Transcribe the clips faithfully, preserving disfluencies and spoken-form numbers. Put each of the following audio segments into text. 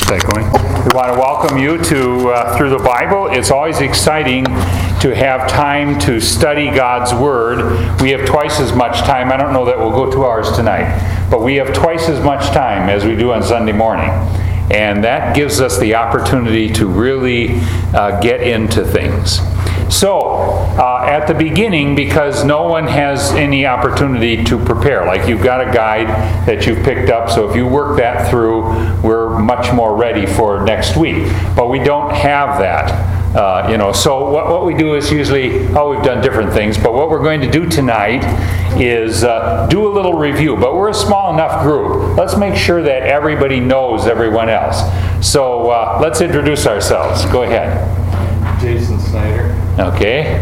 that going? We want to welcome you to uh, Through the Bible. It's always exciting to have time to study God's Word. We have twice as much time. I don't know that we'll go two hours tonight, but we have twice as much time as we do on Sunday morning. And that gives us the opportunity to really uh, get into things. So, uh, at the beginning, because no one has any opportunity to prepare, like you've got a guide that you've picked up, so if you work that through, we're much more ready for next week. But we don't have that. Uh, you know, so what, what we do is usually, oh, we've done different things, but what we're going to do tonight is uh, do a little review. But we're a small enough group. Let's make sure that everybody knows everyone else. So uh, let's introduce ourselves. Go ahead. Jason Snyder. Okay.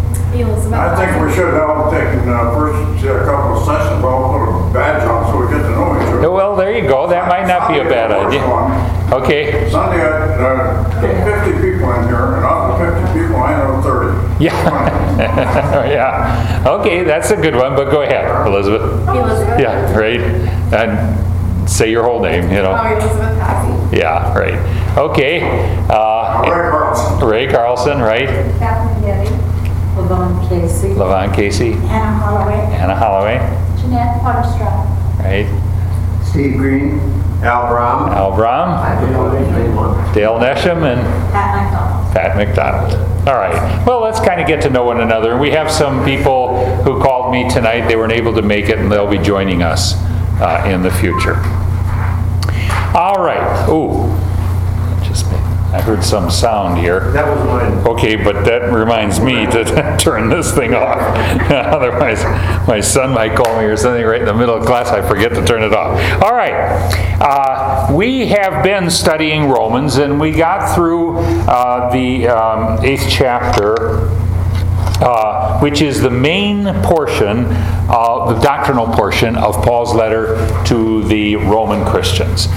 I think we should have taken uh, first uh, couple of sessions, well, put a badge on so we get to know each other. Well, there you go. That might not be a bad idea. Okay. Sunday, I had uh, fifty people in here, and out of the fifty people, I know thirty. Yeah. Yeah. Okay, that's a good one, but go ahead, Elizabeth. Elizabeth. Yeah, right. And say your whole name, you know. Oh, Elizabeth Passy. Yeah, right. Okay. Uh, Ray Carlson. Ray Carlson, right. Catherine Getty. Lavon Casey. Lavon Casey. Anna Holloway. Anna Holloway. Jeanette Potterstraw. Right. Steve Green. Al Brown. Al Brown. Dale Nesham and Pat McDonald. Pat McDonald. All right. Well, let's kind of get to know one another. We have some people who called me tonight. They weren't able to make it, and they'll be joining us uh, in the future. All right. Ooh. Just I heard some sound here. That was mine. Okay, but that reminds me to turn this thing off. Otherwise, my son might call me or something right in the middle of class. I forget to turn it off. All right. Uh, we have been studying Romans, and we got through uh, the um, eighth chapter, uh, which is the main portion, uh, the doctrinal portion of Paul's letter to the Roman Christians.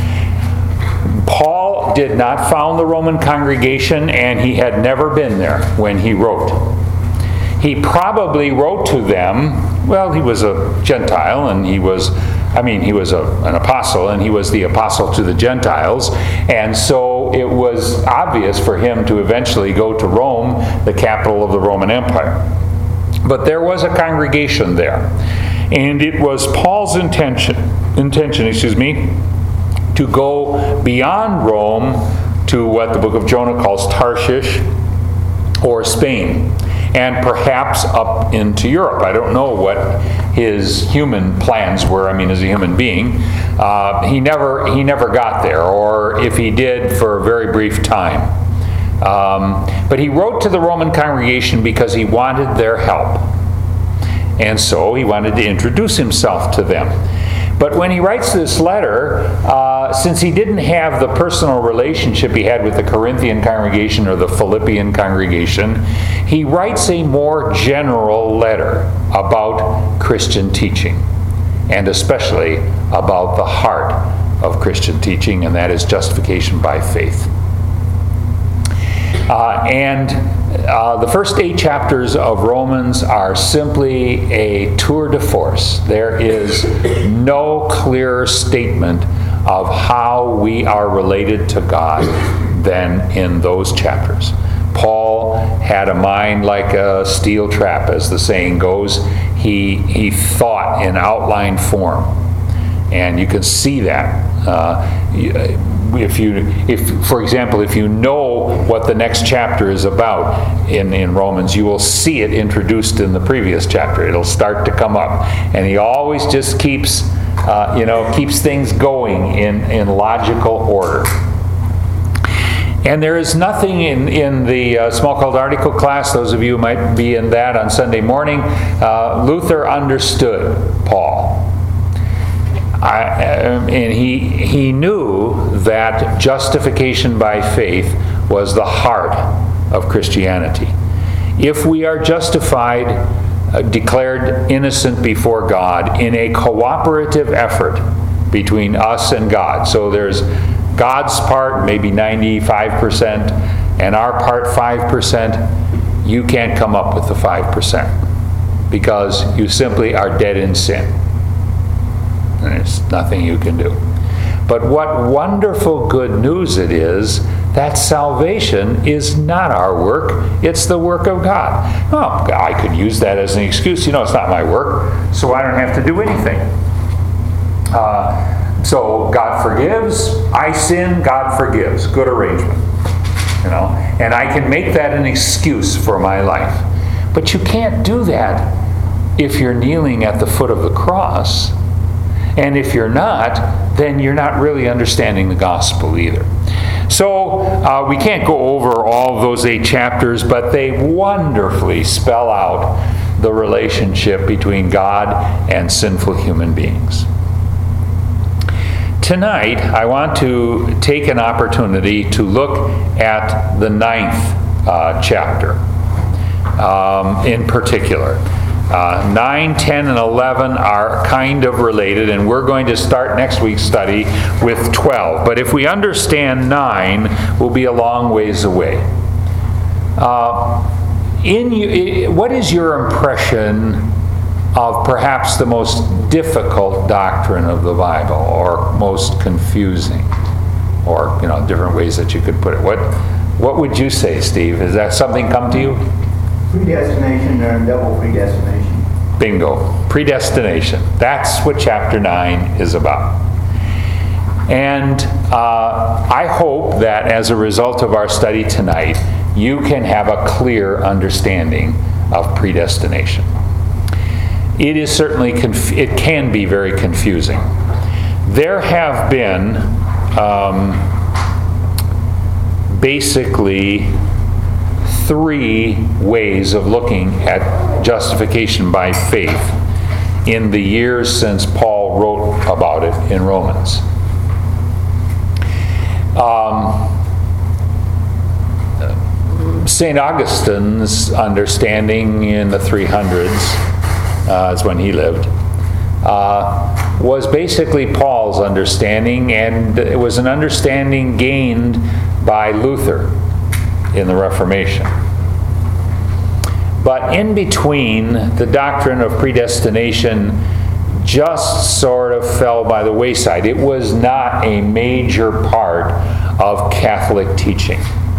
Paul did not found the Roman congregation, and he had never been there when he wrote. He probably wrote to them, well, he was a Gentile, and he was, I mean, he was a, an apostle, and he was the apostle to the Gentiles, and so it was obvious for him to eventually go to Rome, the capital of the Roman Empire. But there was a congregation there, and it was Paul's intention, intention, excuse me, to go beyond Rome to what the book of Jonah calls Tarshish or Spain, and perhaps up into Europe. I don't know what his human plans were. I mean, as a human being, uh, he never he never got there, or if he did, for a very brief time. Um, but he wrote to the Roman congregation because he wanted their help, and so he wanted to introduce himself to them. But when he writes this letter, uh, since he didn't have the personal relationship he had with the Corinthian congregation or the Philippian congregation, he writes a more general letter about Christian teaching, and especially about the heart of Christian teaching, and that is justification by faith. Uh, and uh, the first eight chapters of Romans are simply a tour de force. There is no clearer statement of how we are related to God than in those chapters. Paul had a mind like a steel trap, as the saying goes. He, he thought in outline form. And you can see that. Uh, if you, if, for example, if you know what the next chapter is about in, in Romans, you will see it introduced in the previous chapter. It'll start to come up. And he always just keeps, uh, you know, keeps things going in, in logical order. And there is nothing in, in the uh, small called article class, those of you who might be in that on Sunday morning, uh, Luther understood Paul. I, and he, he knew that justification by faith was the heart of Christianity. If we are justified, uh, declared innocent before God in a cooperative effort between us and God, so there's God's part, maybe ninety-five percent, and our part, five percent, you can't come up with the five percent because you simply are dead in sin. And there's nothing you can do. But what wonderful good news it is that salvation is not our work, it's the work of God. Oh, I could use that as an excuse. You know, it's not my work, so I don't have to do anything. Uh, so God forgives, I sin, God forgives. Good arrangement. You know, and I can make that an excuse for my life. But you can't do that if you're kneeling at the foot of the cross. And if you're not, then you're not really understanding the gospel either. So uh, we can't go over all of those eight chapters, but they wonderfully spell out the relationship between God and sinful human beings. Tonight, I want to take an opportunity to look at the ninth uh, chapter um, in particular. Uh, nine, ten, and eleven are kind of related, and we're going to start next week's study with twelve. But if we understand nine, we'll be a long ways away. Uh, in you, what is your impression of perhaps the most difficult doctrine of the Bible, or most confusing, or you know, different ways that you could put it? What what would you say, Steve? Has that something come to you? Predestination and double predestination. Bingo. Predestination. That's what chapter nine is about. And uh, I hope that as a result of our study tonight, you can have a clear understanding of predestination. It is certainly, conf- it can be very confusing. There have been um, basically three ways of looking at justification by faith in the years since Paul wrote about it in Romans. Um, Saint Augustine's understanding in the three hundreds, uh, is when he lived, uh, was basically Paul's understanding, and it was an understanding gained by Luther in the Reformation. But in between, the doctrine of predestination just sort of fell by the wayside. It was not a major part of Catholic teaching.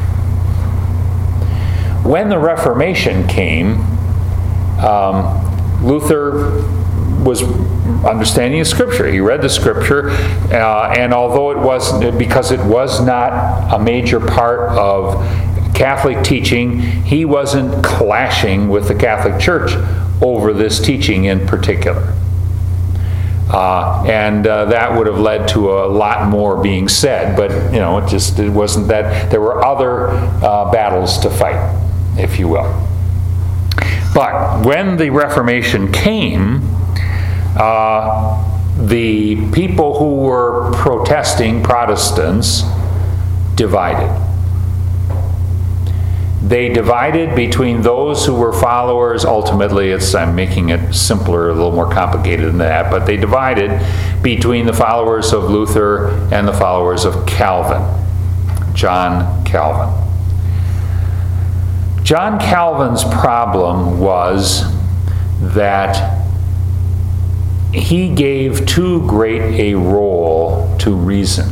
When the Reformation came, um, Luther was understanding of Scripture. He read the Scripture, uh, and although it was, because it was not a major part of Catholic teaching, he wasn't clashing with the Catholic Church over this teaching in particular. Uh, and uh, that would have led to a lot more being said, but you know, it just it wasn't that. There were other uh, battles to fight, if you will. But when the Reformation came, uh, the people who were protesting, Protestants, divided. They divided between those who were followers. Ultimately, it's, I'm making it simpler, a little more complicated than that, but they divided between the followers of Luther and the followers of Calvin, John Calvin. John Calvin's problem was that he gave too great a role to reason.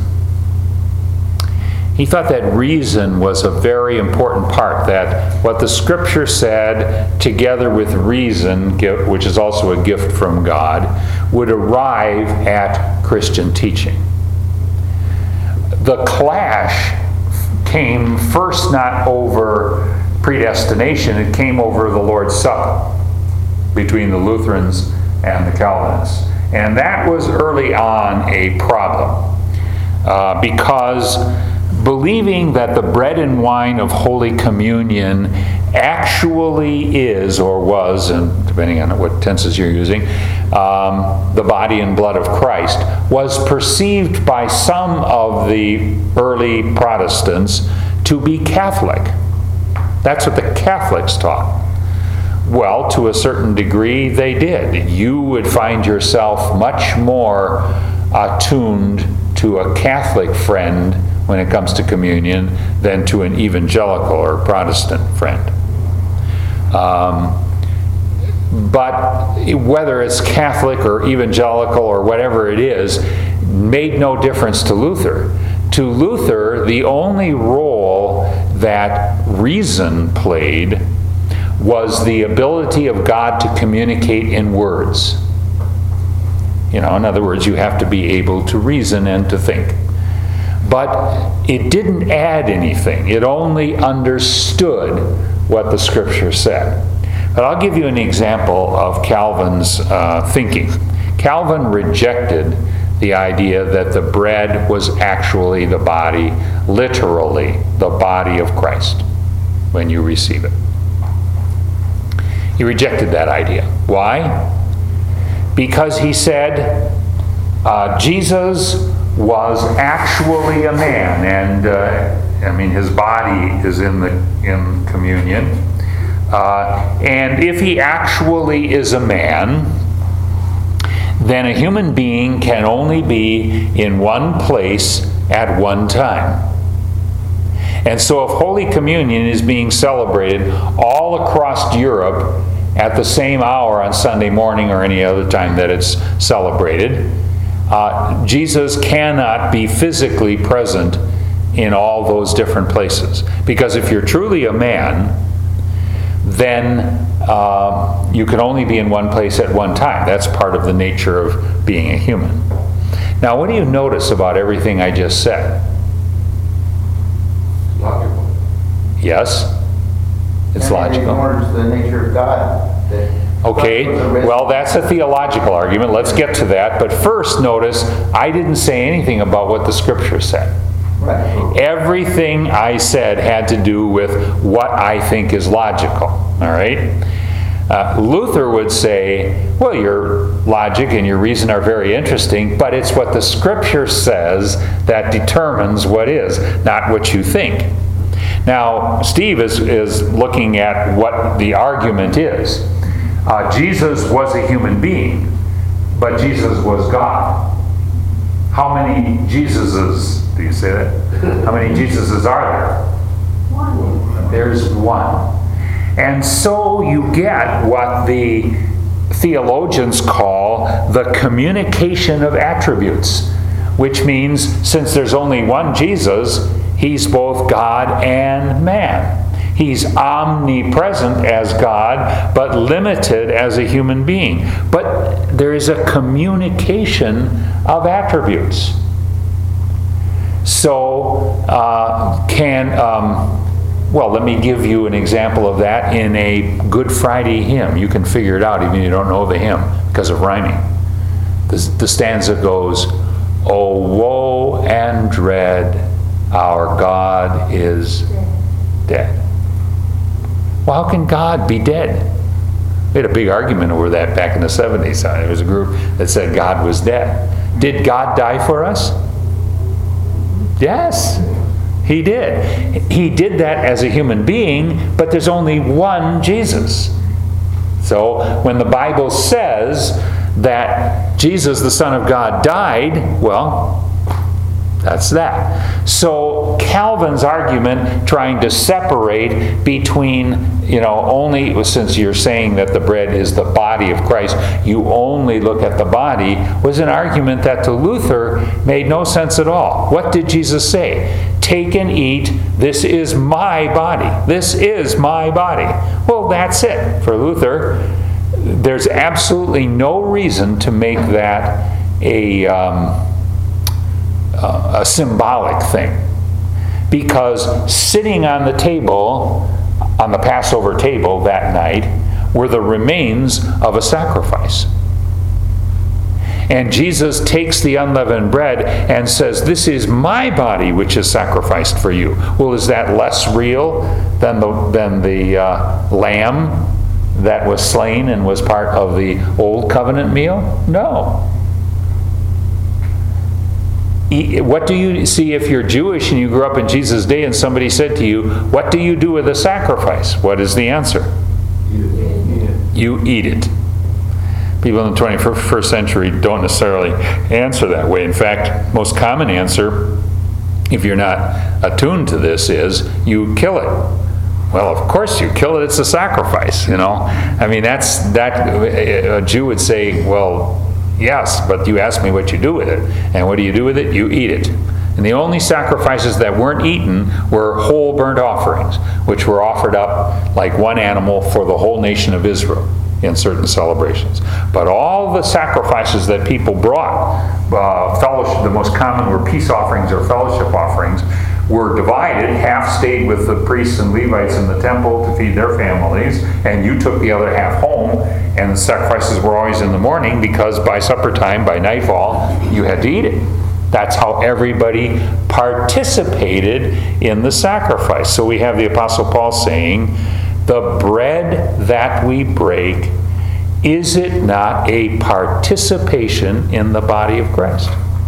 He thought that reason was a very important part, that what the Scripture said, together with reason, which is also a gift from God, would arrive at Christian teaching. The clash came first not over predestination, it came over the Lord's Supper between the Lutherans and the Calvinists. And that was early on a problem, uh, because believing that the bread and wine of Holy Communion actually is, or was, and depending on what tenses you're using, um, the body and blood of Christ, was perceived by some of the early Protestants to be Catholic. That's what the Catholics taught. Well, to a certain degree, they did. You would find yourself much more attuned to a Catholic friend when it comes to communion than to an evangelical or Protestant friend. Um, but whether it's Catholic or evangelical or whatever it is, made no difference to Luther. To Luther, the only role that reason played was the ability of God to communicate in words. You know, in other words, you have to be able to reason and to think. But it didn't add anything. It only understood what the Scripture said. But I'll give you an example of Calvin's uh, thinking. Calvin rejected the idea that the bread was actually the body, literally the body of Christ, when you receive it. He rejected that idea. Why? Because he said uh, Jesus was actually a man, and uh, I mean his body is in the in communion. Uh, and if he actually is a man, then a human being can only be in one place at one time. And so if Holy Communion is being celebrated all across Europe at the same hour on Sunday morning or any other time that it's celebrated, uh, Jesus cannot be physically present in all those different places. Because if you're truly a man, then uh, you can only be in one place at one time. That's part of the nature of being a human. Now, what do you notice about everything I just said? Logical. Yes? It's And logical. it ignores the nature of God. that- Okay, God was a well, that's a theological argument. Let's get to that. But first, notice, I didn't say anything about what the Scripture said. Right. Everything I said had to do with what I think is logical. All right? Uh, Luther would say, well, your logic and your reason are very interesting, but it's what the Scripture says that determines what is, not what you think. Now, Steve is, is looking at what the argument is. Uh, Jesus was a human being, but Jesus was God. How many Jesuses, do you say that? How many Jesuses are there? One. There's one. And so you get what the theologians call the communication of attributes, which means since there's only one Jesus, he's both God and man. He's omnipresent as God, but limited as a human being. But there is a communication of attributes. So, uh, can, um, well, let me give you an example of that in a Good Friday hymn. You can figure it out even if you don't know the hymn because of rhyming. The, the stanza goes, "O woe and dread, our God is dead." Well, how can God be dead? We had a big argument over that back in the seventies. There was a group that said God was dead. Did God die for us? Yes, he did. He did that as a human being, but there's only one Jesus. So when the Bible says that Jesus, the Son of God, died, well, that's that. So Calvin's argument trying to separate between, you know, only, since you're saying that the bread is the body of Christ, you only look at the body, was an argument that to Luther made no sense at all. What did Jesus say? Take and eat, this is my body. This is my body. Well, that's it. For Luther, there's absolutely no reason to make that a... Um, Uh, a symbolic thing, because sitting on the table, on the Passover table that night, were the remains of a sacrifice. And Jesus takes the unleavened bread and says, "This is my body which is sacrificed for you." Well, is that less real than the, than the uh, lamb that was slain and was part of the Old Covenant meal? No. What do you see if you're Jewish and you grew up in Jesus' day and somebody said to you, "What do you do with a sacrifice?" What is the answer? You eat it. People in the twenty-first century don't necessarily answer that way. In fact, most common answer, if you're not attuned to this, is you kill it. Well, of course you kill it. It's a sacrifice, you know. I mean, that's that. A Jew would say, well, Yes, but you ask me what you do with it. And what do you do with it? You eat it. And the only sacrifices that weren't eaten were whole burnt offerings, which were offered up like one animal for the whole nation of Israel in certain celebrations. But all the sacrifices that people brought, uh, fellowship, the most common were peace offerings or fellowship offerings, were divided. Half stayed with the priests and Levites in the temple to feed their families, and you took the other half home, and the sacrifices were always in the morning because by supper time, by nightfall, you had to eat it. That's how everybody participated in the sacrifice. So we have the Apostle Paul saying, the bread that we break, is it not a participation in the body of Christ?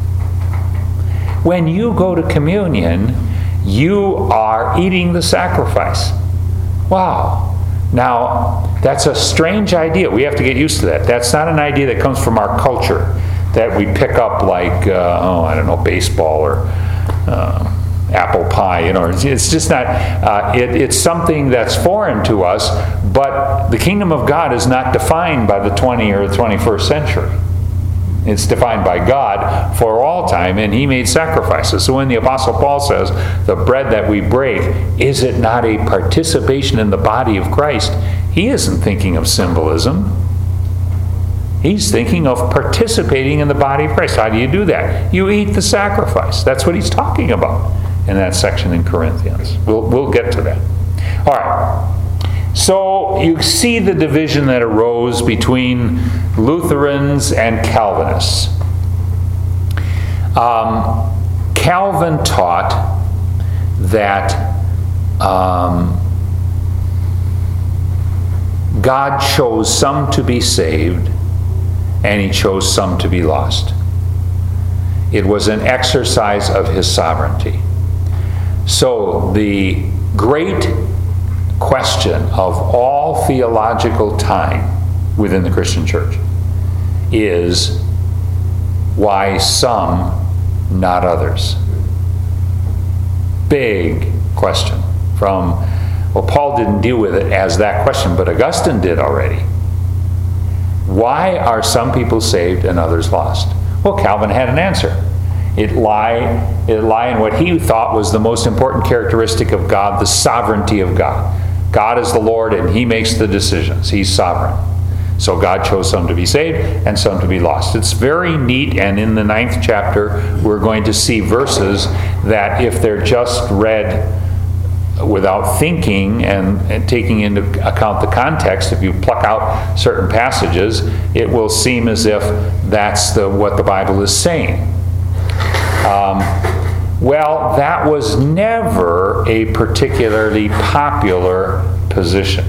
When you go to communion, you are eating the sacrifice. Wow. Now, that's a strange idea. We have to get used to that. That's not an idea that comes from our culture, that we pick up like, uh, oh, I don't know, baseball or uh, apple pie. You know, it's, it's just not, uh, it, it's something that's foreign to us, but the kingdom of God is not defined by the twentieth or the twenty-first century. It's defined by God for all time, and He made sacrifices. So when the Apostle Paul says, the bread that we break, is it not a participation in the body of Christ? He isn't thinking of symbolism. He's thinking of participating in the body of Christ. How do you do that? You eat the sacrifice. That's what he's talking about in that section in Corinthians. We'll, we'll get to that. All right. So you see the division that arose between Lutherans and Calvinists. Um, Calvin taught that um, God chose some to be saved and He chose some to be lost. It was an exercise of His sovereignty. So the great question of all theological time within the Christian church is, why some, not others? Big question. From, well, Paul didn't deal with it as that question, but Augustine did already. Why are some people saved and others lost? Well, Calvin had an answer. It lie, it lie in what he thought was the most important characteristic of God, the sovereignty of God. God is the Lord and He makes the decisions. He's sovereign. So God chose some to be saved and some to be lost. It's very neat, and in the ninth chapter we're going to see verses that, if they're just read without thinking and, and taking into account the context, if you pluck out certain passages, it will seem as if that's the, what the Bible is saying. Um, well, that was never a particularly popular position.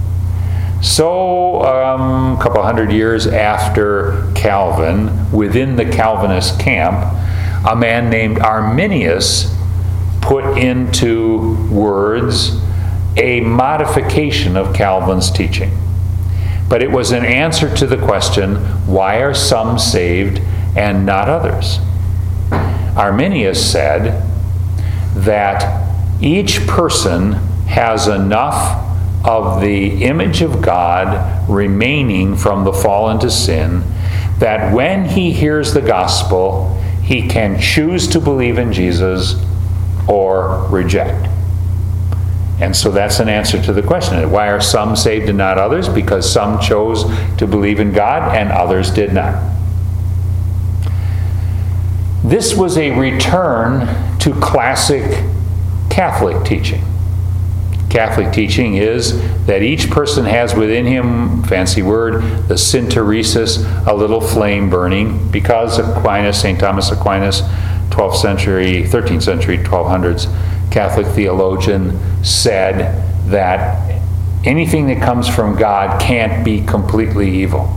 So, um, a couple hundred years after Calvin, within the Calvinist camp, a man named Arminius put into words a modification of Calvin's teaching. But it was an answer to the question, why are some saved and not others? Arminius said that each person has enough of the image of God remaining from the fall into sin that when he hears the gospel, he can choose to believe in Jesus or reject. And so that's an answer to the question. Why are some saved and not others? Because some chose to believe in God and others did not. This was a return to classic Catholic teaching. Catholic teaching is that each person has within him, fancy word, the synteresis, a little flame burning, because Aquinas, Saint Thomas Aquinas, twelfth century, thirteenth century, twelve hundreds, Catholic theologian, said that anything that comes from God can't be completely evil.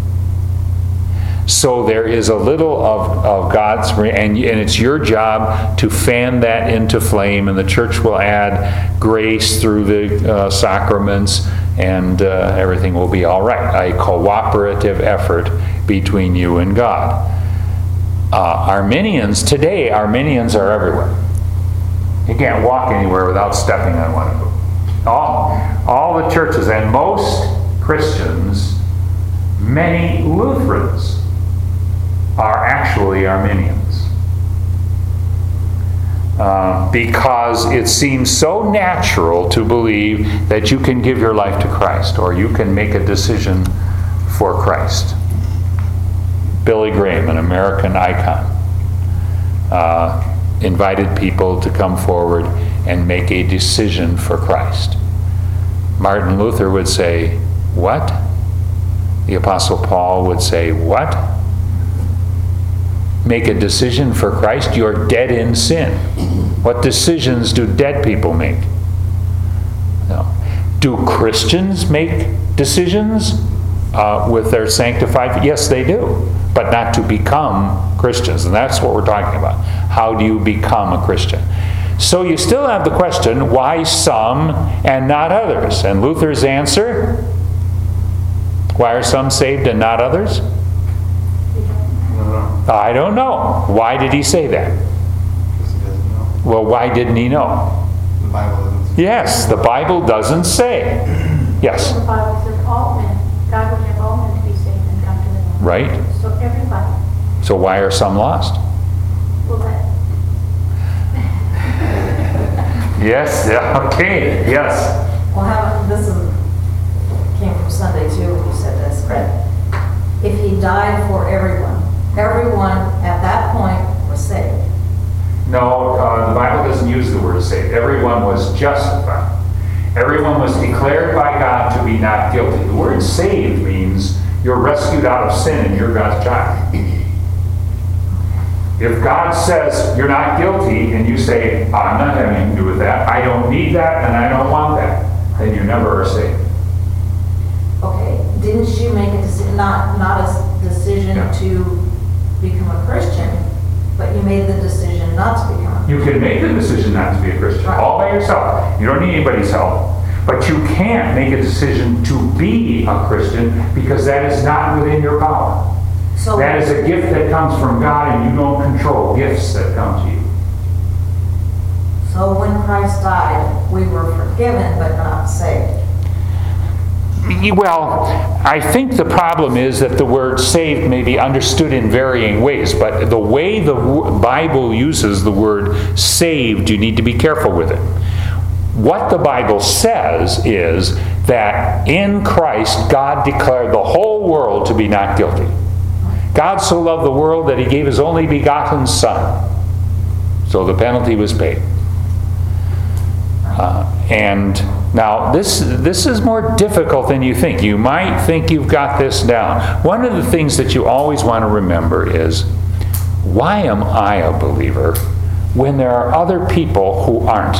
So there is a little of, of God's, and, and it's your job to fan that into flame, and the church will add grace through the uh, sacraments, and uh, everything will be all right. A cooperative effort between you and God. Uh, Arminians, today, Arminians are everywhere. You can't walk anywhere without stepping on one of them. All, all the churches, and most Christians, many Lutherans, are actually Arminians. Uh, because it seems so natural to believe that you can give your life to Christ or you can make a decision for Christ. Billy Graham, an American icon, uh, invited people to come forward and make a decision for Christ. Martin Luther would say, "What?" The Apostle Paul would say, "What? Make a decision for Christ? You're dead in sin." What decisions do dead people make? No. Do Christians make decisions uh, with their sanctified? Yes, they do, but not to become Christians. And that's what we're talking about. How do you become a Christian? So you still have the question, why some and not others? And Luther's answer, why are some saved and not others? I don't know. Why did he say that? Because he doesn't know. Well, why didn't he know? The Bible doesn't say. Yes, the Bible doesn't say. Yes, The Bible says all men, God would have all men to be saved and come to the Lord. right? So everybody So why are some lost? will let. Yes, yeah, okay, yes. Well, how, this is, came from Sunday too, when you said this, but if he died for everyone, everyone at that point was saved. No, uh, the Bible doesn't use the word saved. Everyone was justified. Everyone was declared by God to be not guilty. The word saved means you're rescued out of sin and you're God's child. If God says you're not guilty and you say, I'm not having anything to do with that, I don't need that and I don't want that, then you never are saved. Okay, didn't you make a decision, not, not a s- decision Yeah. to become a Christian, but you made the decision not to become a You can make the decision not to be a Christian all by yourself. You don't need anybody's help. But you can't make a decision to be a Christian because that is not within your power. So, That is a gift that comes from God and you don't control gifts that come to you. so when Christ died, we were forgiven but not saved. Well, I think the problem is that the word saved may be understood in varying ways, but the way the w- Bible uses the word saved, you need to be careful with it. What the Bible says is that in Christ, God declared the whole world to be not guilty. God so loved the world that he gave his only begotten Son. So the penalty was paid. Uh, and now this this is more difficult than you think. You might think you've got this down. One of the things that you always want to remember is, why am I a believer when there are other people who aren't?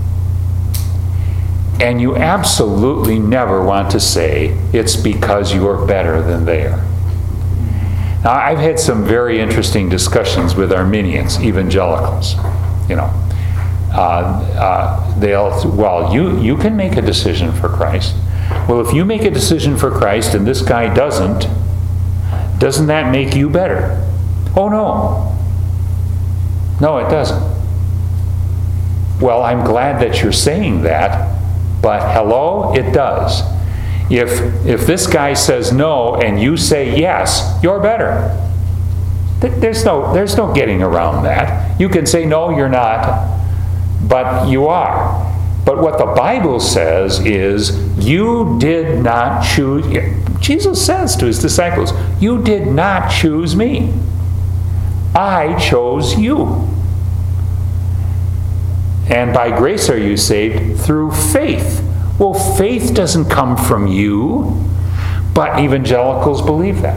And you absolutely never want to say it's because you're better than they are. Now, I've had some very interesting discussions with Arminians, evangelicals, you know. Uh, uh, they'll, well, you, you can make a decision for Christ. Well, if you make a decision for Christ and this guy doesn't, doesn't that make you better? Oh, no. No, it doesn't. Well, I'm glad that you're saying that, but hello, it does. If, if this guy says no and you say yes, you're better. Th- There's no, there's no getting around that. You can say no, you're not, but you are. But what the Bible says is, you did not choose, Jesus says to his disciples, you did not choose me. I chose you. And by grace are you saved through faith. Well, faith doesn't come from you, but evangelicals believe that.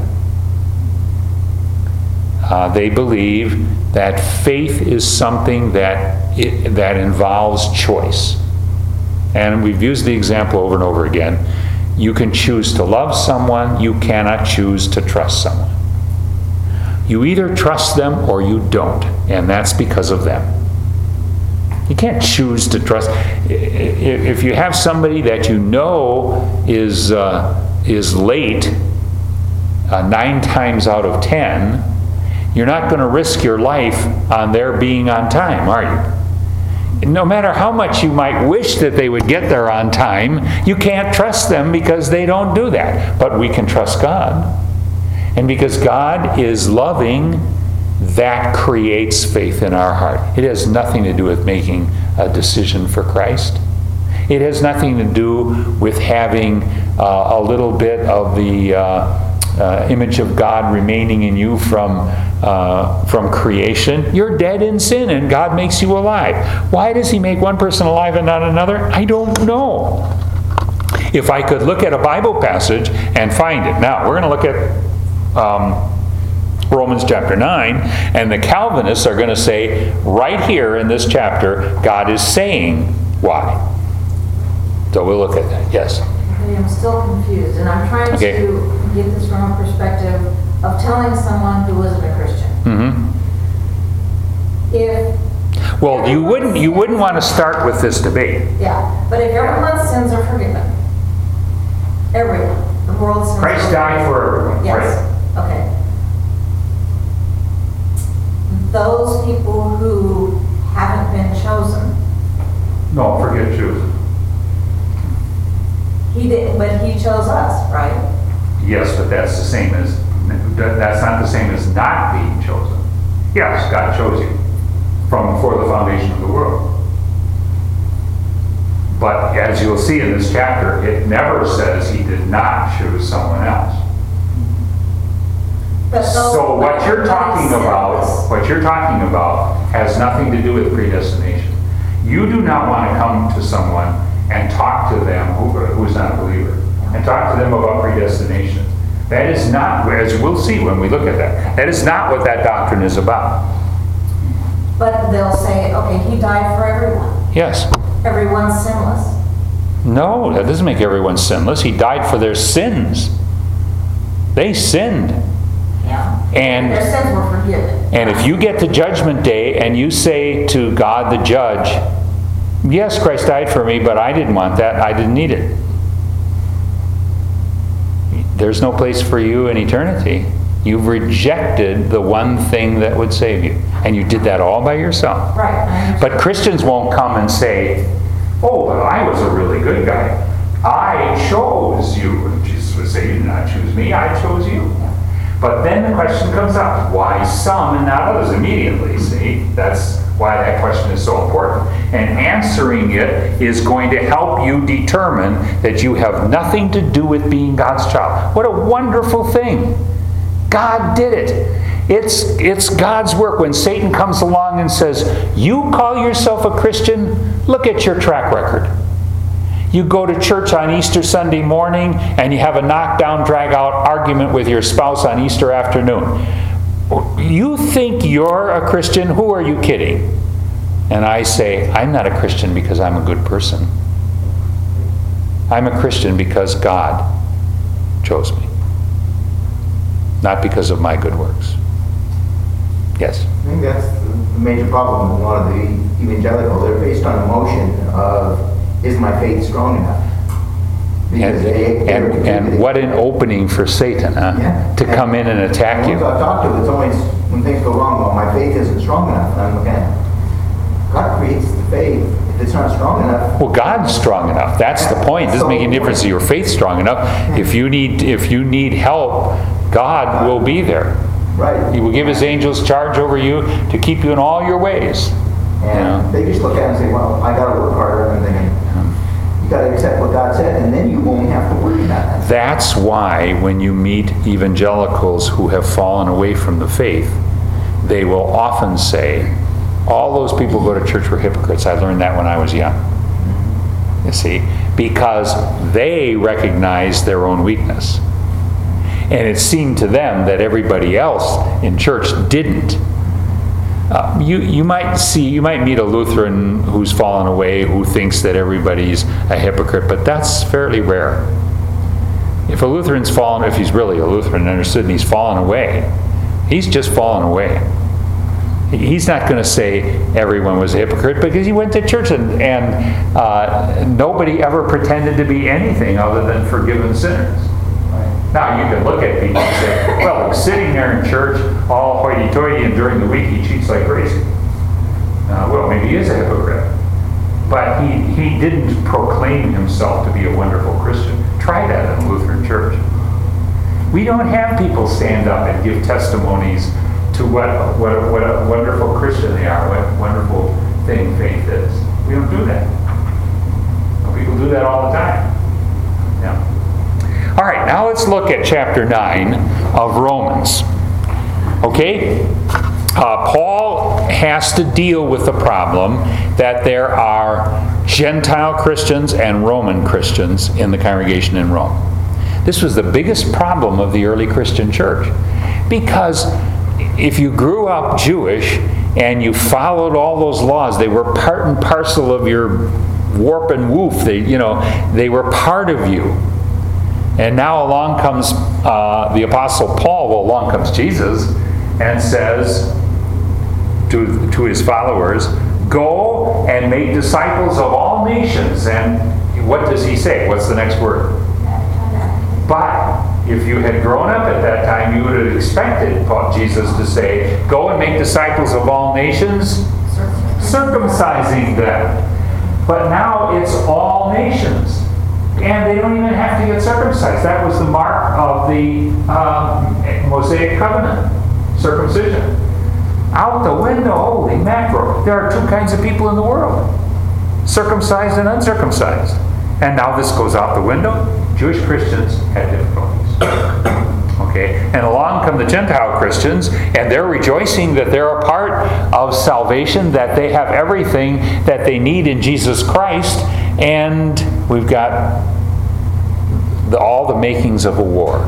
Uh, they believe that faith is something that it, that involves choice. And we've used the example over and over again. You can choose to love someone, you cannot choose to trust someone. You either trust them or you don't, and that's because of them. You can't choose to trust. If you have somebody that you know is, uh, is late uh, nine times out of ten, you're not going to risk your life on their being on time, are you? No matter how much you might wish that they would get there on time, you can't trust them because they don't do that. But we can trust God. And because God is loving, that creates faith in our heart. It has nothing to do with making a decision for Christ. It has nothing to do with having uh, a little bit of the uh, uh, image of God remaining in you from, uh, from creation. You're dead in sin and God makes you alive. Why does He make one person alive and not another? I don't know. If I could look at a Bible passage and find it. Now, we're going to look at um, Romans chapter nine, and the Calvinists are going to say, right here in this chapter, God is saying why. So we'll look at that. Yes? Okay, I'm still confused, and I'm trying Okay. to get this from a perspective of telling someone who isn't a Christian. Mm-hmm. If, Well, you wouldn't you wouldn't want to start with this debate. yeah, but if everyone's sins are forgiven, everyone, the world's sins Christ are died for everyone. Yes, okay. Those people who haven't been chosen, No, forget Jews. he did, but he chose us, right? Yes, but that's the same as that's not the same as not being chosen. Yes, God chose you from before the foundation of the world. But as you'll see in this chapter, it never says He did not choose someone else. But those- So what you're but talking he said about, this. what you're talking about has nothing to do with predestination. You do not want to come to someone and talk to them who, who's not a believer, and talk to them about predestination. That is not, as we'll see when we look at that, that is not what that doctrine is about. But they'll say, okay, he died for everyone. Yes. Everyone's sinless. No, that doesn't make everyone sinless. He died for their sins. They sinned. Yeah. And Their sins were forgiven. And if you get to Judgment Day and you say to God the judge, yes, Christ died for me, but I didn't want that. I didn't need it. There's no place for you in eternity. You've rejected the one thing that would save you. And you did that all by yourself. Right. I understand. But Christians won't come and say, oh, well, I was a really good guy. I chose you. And Jesus would say, you did not choose me, I chose you. But then the question comes up, why some and not others? Immediately, see? That's why that question is so important. And answering it is going to help you determine that you have nothing to do with being God's child. What a wonderful thing. God did it. It's, it's God's work. When Satan comes along and says, you call yourself a Christian, look at your track record. You go to church on Easter Sunday morning and you have a knockdown, drag-out argument with your spouse on Easter afternoon. You think you're a Christian? Who are you kidding? And I say, I'm not a Christian because I'm a good person. I'm a Christian because God chose me. Not because of my good works. Yes? I think that's the major problem with a lot of the evangelical. They're based on emotion of, is my faith strong enough? Because And, they- and, and what an opening for Satan, huh? Yeah. To come in and attack The you. ones I've talked to, it's always, when things go wrong, well, my faith isn't strong enough. And I'm looking, God creates the faith. If it's not strong enough. Well, God's strong enough. That's the point. It doesn't make any difference if your faith's strong enough. If you need, if you need help, God will be there. Right. He will give His angels charge over you to keep you in all your ways. And Yeah. they just look at it and say, well, I got to work harder. And I'm thinking, you got to accept what God said, and then you won't have to worry about that. That's why when you meet evangelicals who have fallen away from the faith, they will often say, all those people who go to church were hypocrites. I learned that when I was young. You see, because they recognize their own weakness. And it seemed to them that everybody else in church didn't. Uh, you, you might see, you might meet a Lutheran who's fallen away who thinks that everybody's a hypocrite, but that's fairly rare. If a Lutheran's fallen, if he's really a Lutheran and understood and he's fallen away, he's just fallen away. He's not going to say everyone was a hypocrite because he went to church and, and uh, nobody ever pretended to be anything other than forgiven sinners. Now, you can look at people and say, well, he's sitting there in church all hoity-toity and during the week he cheats like crazy. Uh, well, maybe he is a hypocrite. But he, he didn't proclaim himself to be a wonderful Christian. Try that in a Lutheran church. We don't have people stand up and give testimonies to what, what, a- what a wonderful Christian they are, what a wonderful thing faith is. We don't do that. People do that all the time. Yeah. All right, now let's look at chapter nine of Romans. Okay? Uh, Paul has to deal with the problem that there are Gentile Christians and Roman Christians in the congregation in Rome. This was the biggest problem of the early Christian church. Because if you grew up Jewish and you followed all those laws, they were part and parcel of your warp and woof. They, you know, they were part of you. And now along comes uh, the Apostle Paul, well, along comes Jesus, and says to, to his followers, go and make disciples of all nations. And what does he say? What's the next word? But if you had grown up at that time, you would have expected Paul, Jesus to say, go and make disciples of all nations, circumcising them. But now it's all nations. And they don't even have to get circumcised. That was the mark of the um, Mosaic covenant, circumcision. Out the window, holy mackerel. There are two kinds of people in the world, circumcised and uncircumcised. And now this goes out the window. Jewish Christians had difficulties. Okay? And along come the Gentile Christians, and they're rejoicing that they're a part of salvation, that they have everything that they need in Jesus Christ, and we've got the, all the makings of a war.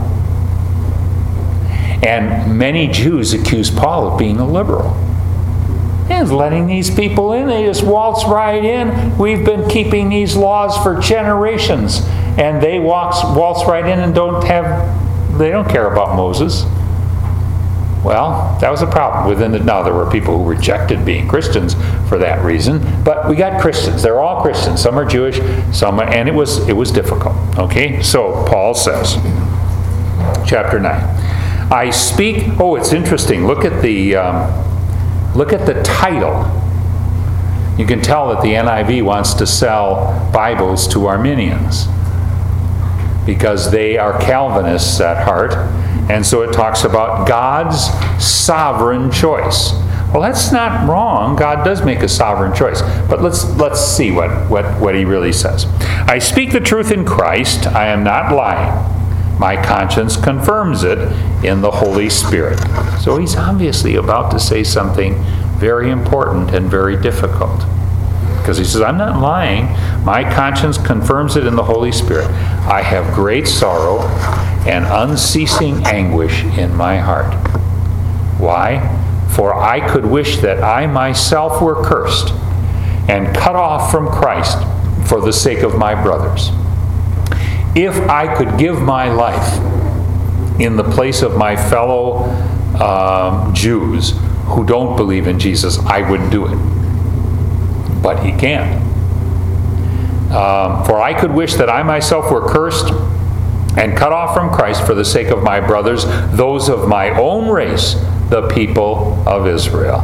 And many Jews accuse Paul of being a liberal. He's letting these people in. They just waltz right in. We've been keeping these laws for generations. And they waltz, waltz right in and don't have, they don't care about Moses. Well, that was a problem within the, now there were people who rejected being Christians for that reason, but we got Christians. They're all Christians. Some are Jewish, some are, and it was, it was difficult. Okay, so Paul says, chapter nine, I speak, oh, it's interesting. Look at the, um, look at the title. You can tell that the N I V wants to sell Bibles to Arminians because they are Calvinists at heart. And so it talks about God's sovereign choice. Well, that's not wrong. God does make a sovereign choice. But let's let's see what, what, what he really says. I speak the truth in Christ. I am not lying. My conscience confirms it in the Holy Spirit. So he's obviously about to say something very important and very difficult. Because he says, I'm not lying. My conscience confirms it in the Holy Spirit. I have great sorrow and unceasing anguish in my heart. Why? For I could wish that I myself were cursed and cut off from Christ for the sake of my brothers. If I could give my life in the place of my fellow um, Jews who don't believe in Jesus, I would do it. But he can't. Um, for I could wish that I myself were cursed and cut off from Christ for the sake of my brothers, those of my own race, the people of Israel.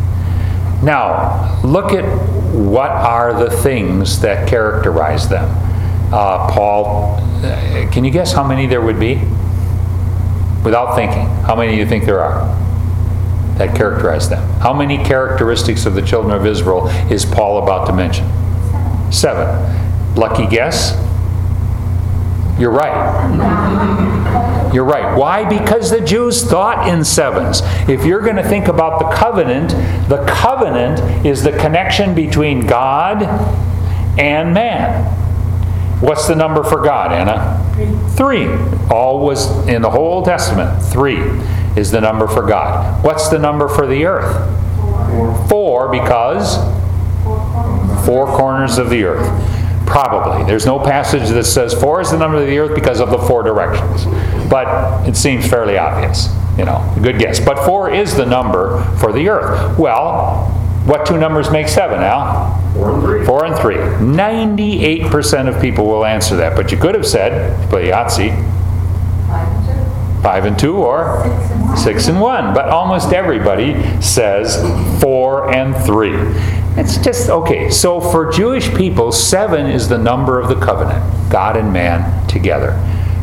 Now, look at what are the things that characterize them. Uh, Paul, can you guess how many there would be? Without thinking, how many do you think there are that characterize them? How many characteristics of the children of Israel is Paul about to mention? Seven. Lucky guess? You're right. You're right. Why? Because the Jews thought in sevens. If you're going to think about the covenant, the covenant is the connection between God and man. What's the number for God, Anna? Three. Three. All was in the whole Old Testament. Three is the number for God. What's the number for the earth? Four. Four, because? Four corners of the earth. Probably. There's no passage that says four is the number of the earth because of the four directions. But it seems fairly obvious. You know, good guess. But four is the number for the earth. Well, what two numbers make seven, Al? Four and three. Four and three. ninety-eight percent of people will answer that. But you could have said, play Yahtzee, Five and two. five and two or Six and one. six and one. But almost everybody says four and three. It's just, okay, so for Jewish people, seven is the number of the covenant, God and man together.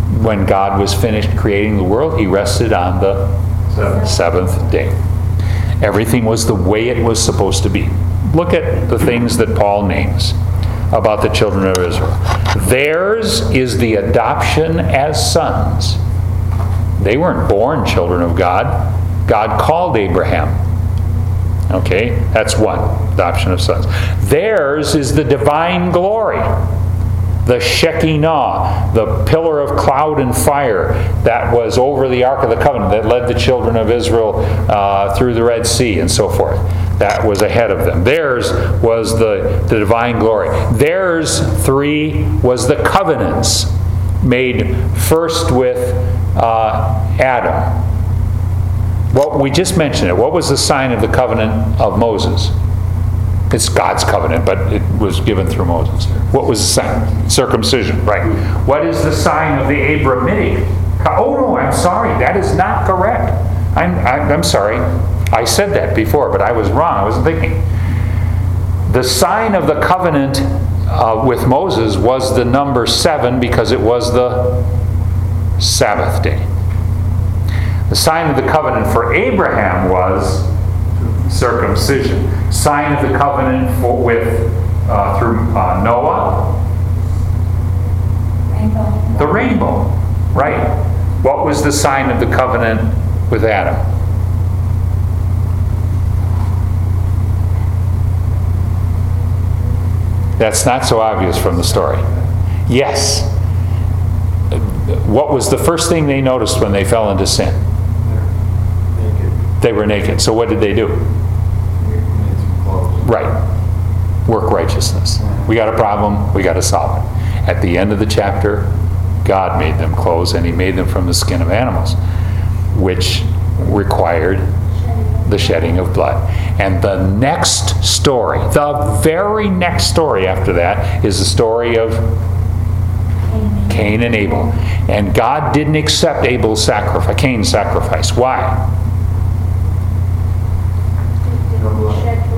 when God was finished creating the world, he rested on the seventh day. Everything was the way it was supposed to be. Look at the things that Paul names about the children of Israel. Theirs is the adoption as sons. They weren't born children of God. God called Abraham. Okay, that's one, adoption of sons. Theirs is the divine glory. The Shekinah, the pillar of cloud and fire that was over the Ark of the Covenant that led the children of Israel uh, through the Red Sea and so forth. That was ahead of them. Theirs was the, the divine glory. Theirs, three, was the covenants made first with uh, Adam. Well, we just mentioned it. What was the sign of the covenant of Moses? It's God's covenant, but it was given through Moses. What was the sign? Circumcision, right. What is the sign of the Abrahamic? Oh, no, I'm sorry. That is not correct. I'm, I'm, I'm sorry. I said that before, but I was wrong. I wasn't thinking. The sign of the covenant uh, with Moses was the number seven because it was the Sabbath day. The sign of the covenant for Abraham was circumcision. Sign of the covenant for, with uh, through uh, Noah? Rainbow. The rainbow. Right. What was the sign of the covenant with Adam? That's not so obvious from the story. Yes. What was the first thing they noticed when they fell into sin? They were naked. So what did they do? Right. Work righteousness. We got a problem, we got to solve it. At the end of the chapter, God made them clothes, and he made them from the skin of animals, which required the shedding of blood. And the next story, the very next story after that, is the story of Cain and Abel. And God didn't accept Abel's sacrifice, Cain's sacrifice. Why? Shed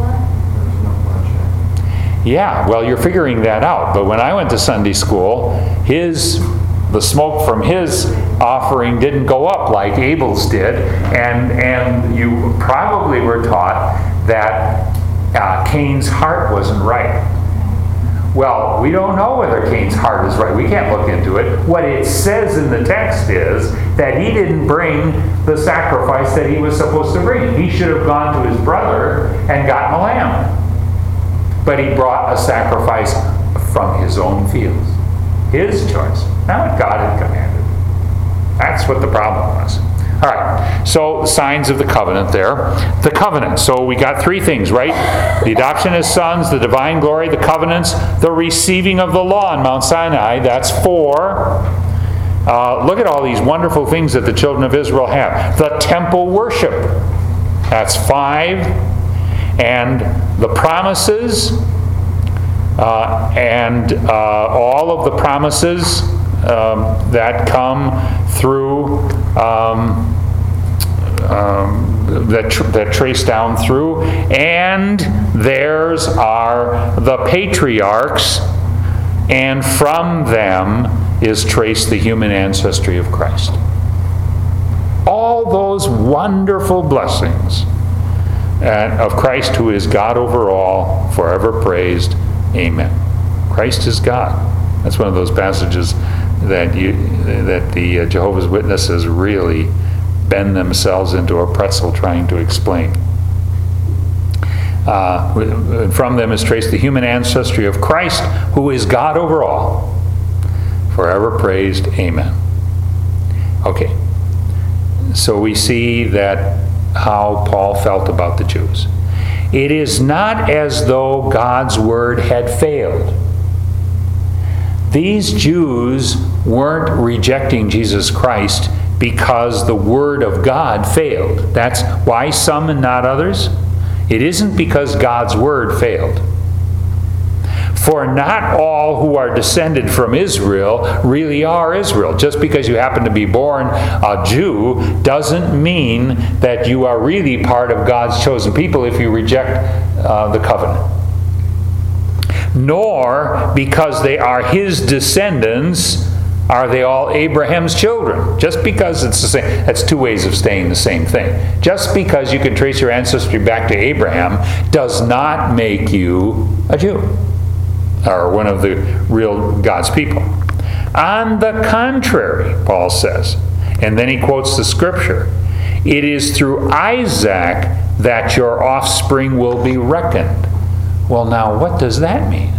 blood. Yeah, well, you're figuring that out. But when I went to Sunday school, his the smoke from his offering didn't go up like Abel's did, and and you probably were taught that uh, Cain's heart wasn't right. Well, we don't know whether Cain's heart is right. We can't look into it. What it says in the text is that he didn't bring the sacrifice that he was supposed to bring. He should have gone to his brother and gotten a lamb. But he brought a sacrifice from his own fields. His choice, not what God had commanded. That's what the problem was. All right, so signs of the covenant there. The covenant, so we got three things, right? The adoption as sons, the divine glory, the covenants, the receiving of the law on Mount Sinai, that's four. Uh, look at all these wonderful things that the children of Israel have. The temple worship, that's five. And the promises, uh, and uh, all of the promises um, that come through, um, um, that, tr- that trace down through. And theirs are the patriarchs, and from them is traced the human ancestry of Christ. All those wonderful blessings and of Christ, who is God over all, forever praised. Amen. Christ is God. That's one of those passages that you that the Jehovah's Witnesses really bend themselves into a pretzel trying to explain. Uh, from them is traced the human ancestry of Christ, who is God over all, forever praised. Amen. Okay. So we see that how Paul felt about the Jews. It is not as though God's word had failed. These Jews weren't rejecting Jesus Christ because the word of God failed. That's why some and not others. It isn't because God's word failed. For not all who are descended from Israel really are Israel. Just because you happen to be born a Jew doesn't mean that you are really part of God's chosen people if you reject uh, the covenant. Nor because they are his descendants Are they all Abraham's children? Just because it's the same, that's two ways of saying the same thing. Just because you can trace your ancestry back to Abraham does not make you a Jew, or one of the real God's people. On the contrary, Paul says, and then he quotes the scripture, it is through Isaac that your offspring will be reckoned. Well, now, what does that mean?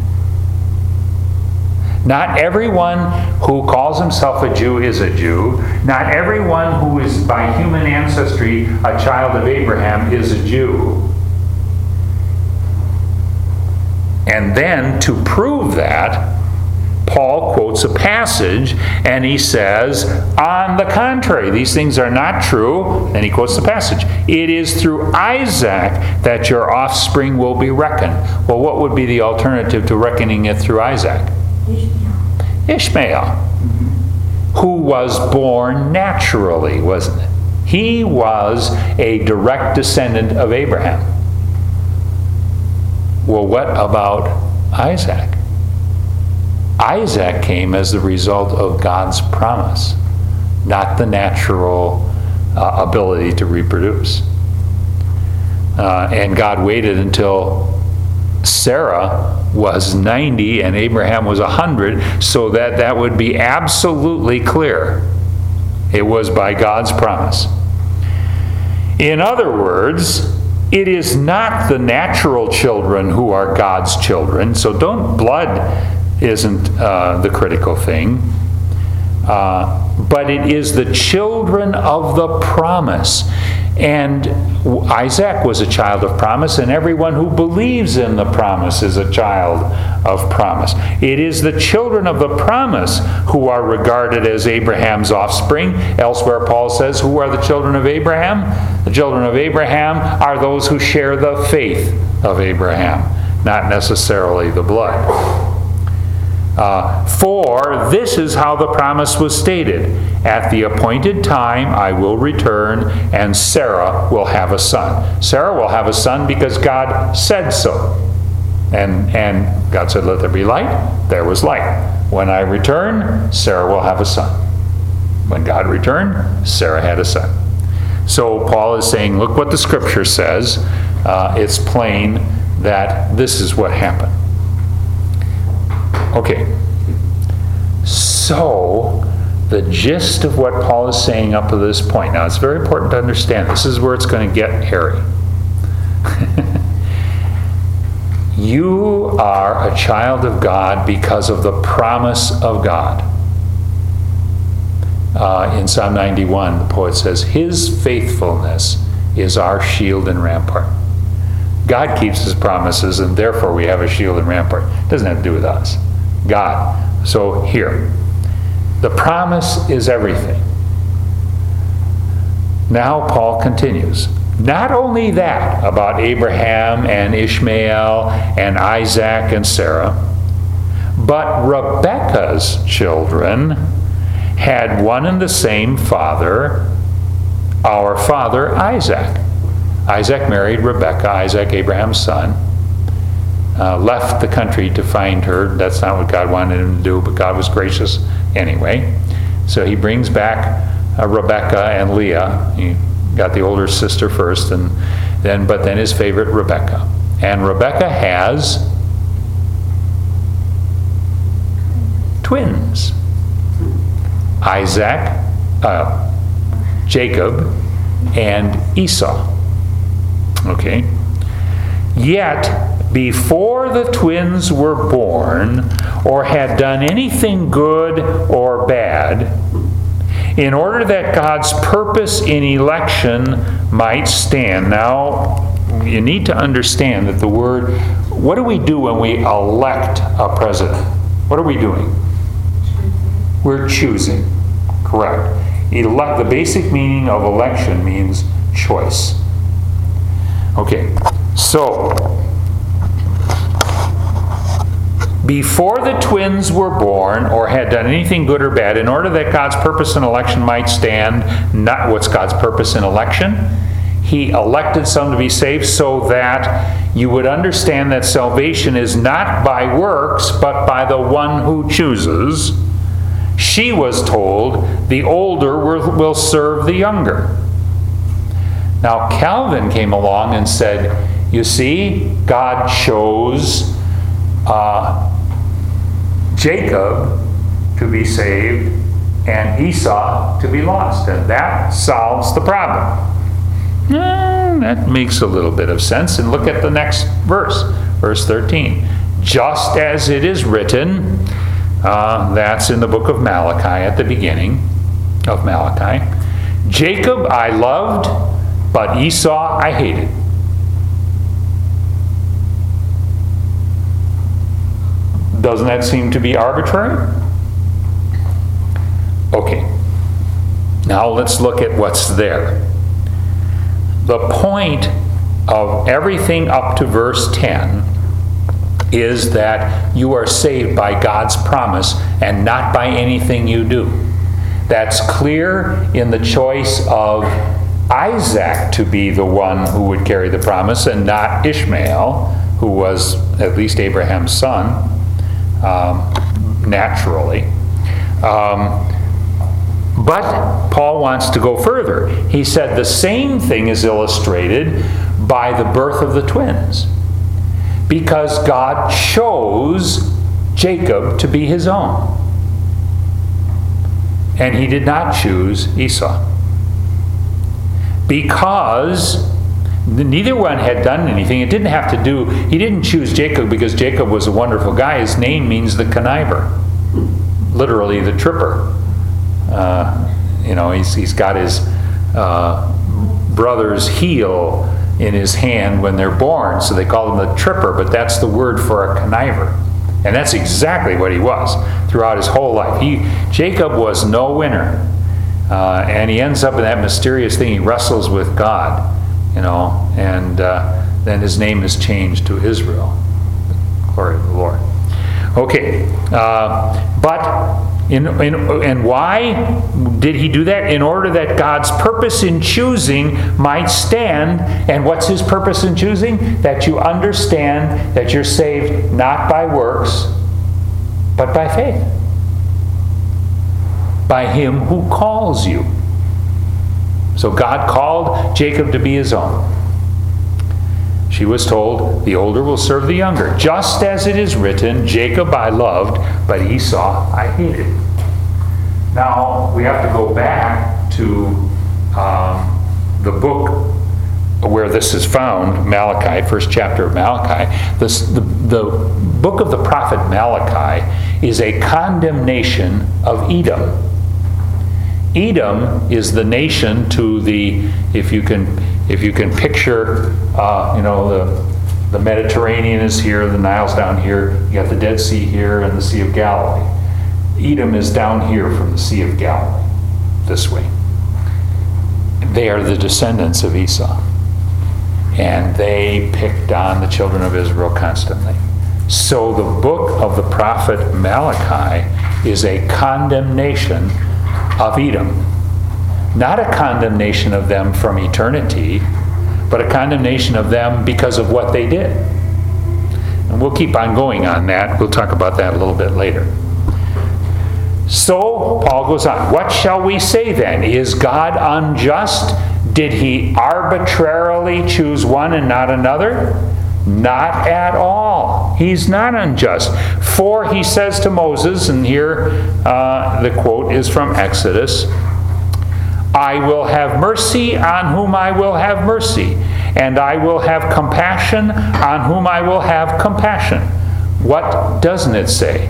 Not everyone who calls himself a Jew is a Jew. Not everyone who is by human ancestry a child of Abraham is a Jew. And then, to prove that, Paul quotes a passage and he says, on the contrary, these things are not true. And he quotes the passage. It is through Isaac that your offspring will be reckoned. Well, what would be the alternative to reckoning it through Isaac? Ishmael. Ishmael, who was born naturally, wasn't it? He was a direct descendant of Abraham. Well, what about Isaac? Isaac came as the result of God's promise, not the natural uh, ability to reproduce. Uh, and God waited until Sarah was ninety and Abraham was one hundred, so that that would be absolutely clear. It was by God's promise. In other words, it is not the natural children who are God's children, so don't, blood isn't uh, the critical thing, uh, but it is the children of the promise. And Isaac was a child of promise, and everyone who believes in the promise is a child of promise. It is the children of the promise who are regarded as Abraham's offspring. Elsewhere, Paul says, who are the children of Abraham? The children of Abraham are those who share the faith of Abraham, not necessarily the blood. Uh, for this is how the promise was stated. At the appointed time I will return, and Sarah will have a son. Sarah will have a son because God said so. And, and God said, let there be light. There was light. When I return, Sarah will have a son. When God returned, Sarah had a son. So Paul is saying, look what the scripture says. Uh, it's plain that this is what happened. Okay, so the gist of what Paul is saying up to this point. Now, it's very important to understand. This is where it's going to get hairy. You are a child of God because of the promise of God. Uh, in Psalm ninety-one, the poet says, His faithfulness is our shield and rampart. God keeps His promises, and therefore we have a shield and rampart. It doesn't have to do with us. God. So here, the promise is everything. Now Paul continues. Not only that about Abraham and Ishmael and Isaac and Sarah, but Rebekah's children had one and the same father, our father Isaac. Isaac married Rebekah, Isaac, Abraham's son. Uh, left the country to find her. That's not what God wanted him to do, but God was gracious anyway. So he brings back uh, Rebekah and Leah. He got the older sister first, and then, but then his favorite, Rebekah. And Rebekah has twins. Isaac, uh, Jacob, and Esau. Okay. Yet, before the twins were born, or had done anything good or bad, in order that God's purpose in election might stand. Now, you need to understand that the word, what do we do when we elect a president? What are we doing? We're choosing. Correct. Elect, the basic meaning of election means choice. Okay, so before the twins were born or had done anything good or bad, in order that God's purpose in election might stand, not what's God's purpose in election? He elected some to be saved so that you would understand that salvation is not by works, but by the one who chooses. she was told, the older will, will serve the younger. Now Calvin came along and said, you see, God chose uh, Jacob to be saved and Esau to be lost, and that solves the problem. Mm, that makes a little bit of sense. And look at the next verse, verse thirteen. Just as it is written, uh, that's in the book of Malachi, at the beginning of Malachi, Jacob I loved, but Esau I hated. Doesn't that seem to be arbitrary? Okay. Now let's look at what's there. The point of everything up to verse ten is that you are saved by God's promise and not by anything you do. That's clear in the choice of Isaac to be the one who would carry the promise and not Ishmael, who was at least Abraham's son, um, naturally. Um, But Paul wants to go further. He said the same thing is illustrated by the birth of the twins. Because God chose Jacob to be his own. And he did not choose Esau. Because neither one had done anything. It didn't have to do, he didn't choose Jacob because Jacob was a wonderful guy. His name means the conniver. Literally the tripper. Uh, you know, he's, he's got his uh, brother's heel in his hand when they're born, so they call him the tripper, but that's the word for a conniver. And that's exactly what he was throughout his whole life. He, Jacob was no winner. Uh, and he ends up in that mysterious thing, he wrestles with God, you know, and uh, then his name is changed to Israel. Glory to the Lord. Okay, uh, but... In, in, and why did he do that? In order that God's purpose in choosing might stand. And what's his purpose in choosing? That you understand that you're saved not by works, but by faith. By him who calls you. So God called Jacob to be his own. She was told, the older will serve the younger. Just as it is written, Jacob I loved, but Esau I hated. Now, we have to go back to um, the book where this is found, Malachi, first chapter of Malachi. This, the, the book of the prophet Malachi is a condemnation of Edom. Edom is the nation to the, if you can, if you can picture, uh, you know, the the Mediterranean is here, the Nile's down here, you got the Dead Sea here, and the Sea of Galilee. Edom is down here from the Sea of Galilee, this way. They are the descendants of Esau, and they picked on the children of Israel constantly. So the book of the prophet Malachi is a condemnation of Edom. Not a condemnation of them from eternity, but a condemnation of them because of what they did. And we'll keep on going on that. We'll talk about that a little bit later. So, Paul goes on. What shall we say then? Is God unjust? Did he arbitrarily choose one and not another? Not at all. He's not unjust. For he says to Moses, and here uh, the quote is from Exodus, I will have mercy on whom I will have mercy, and I will have compassion on whom I will have compassion. What doesn't it say?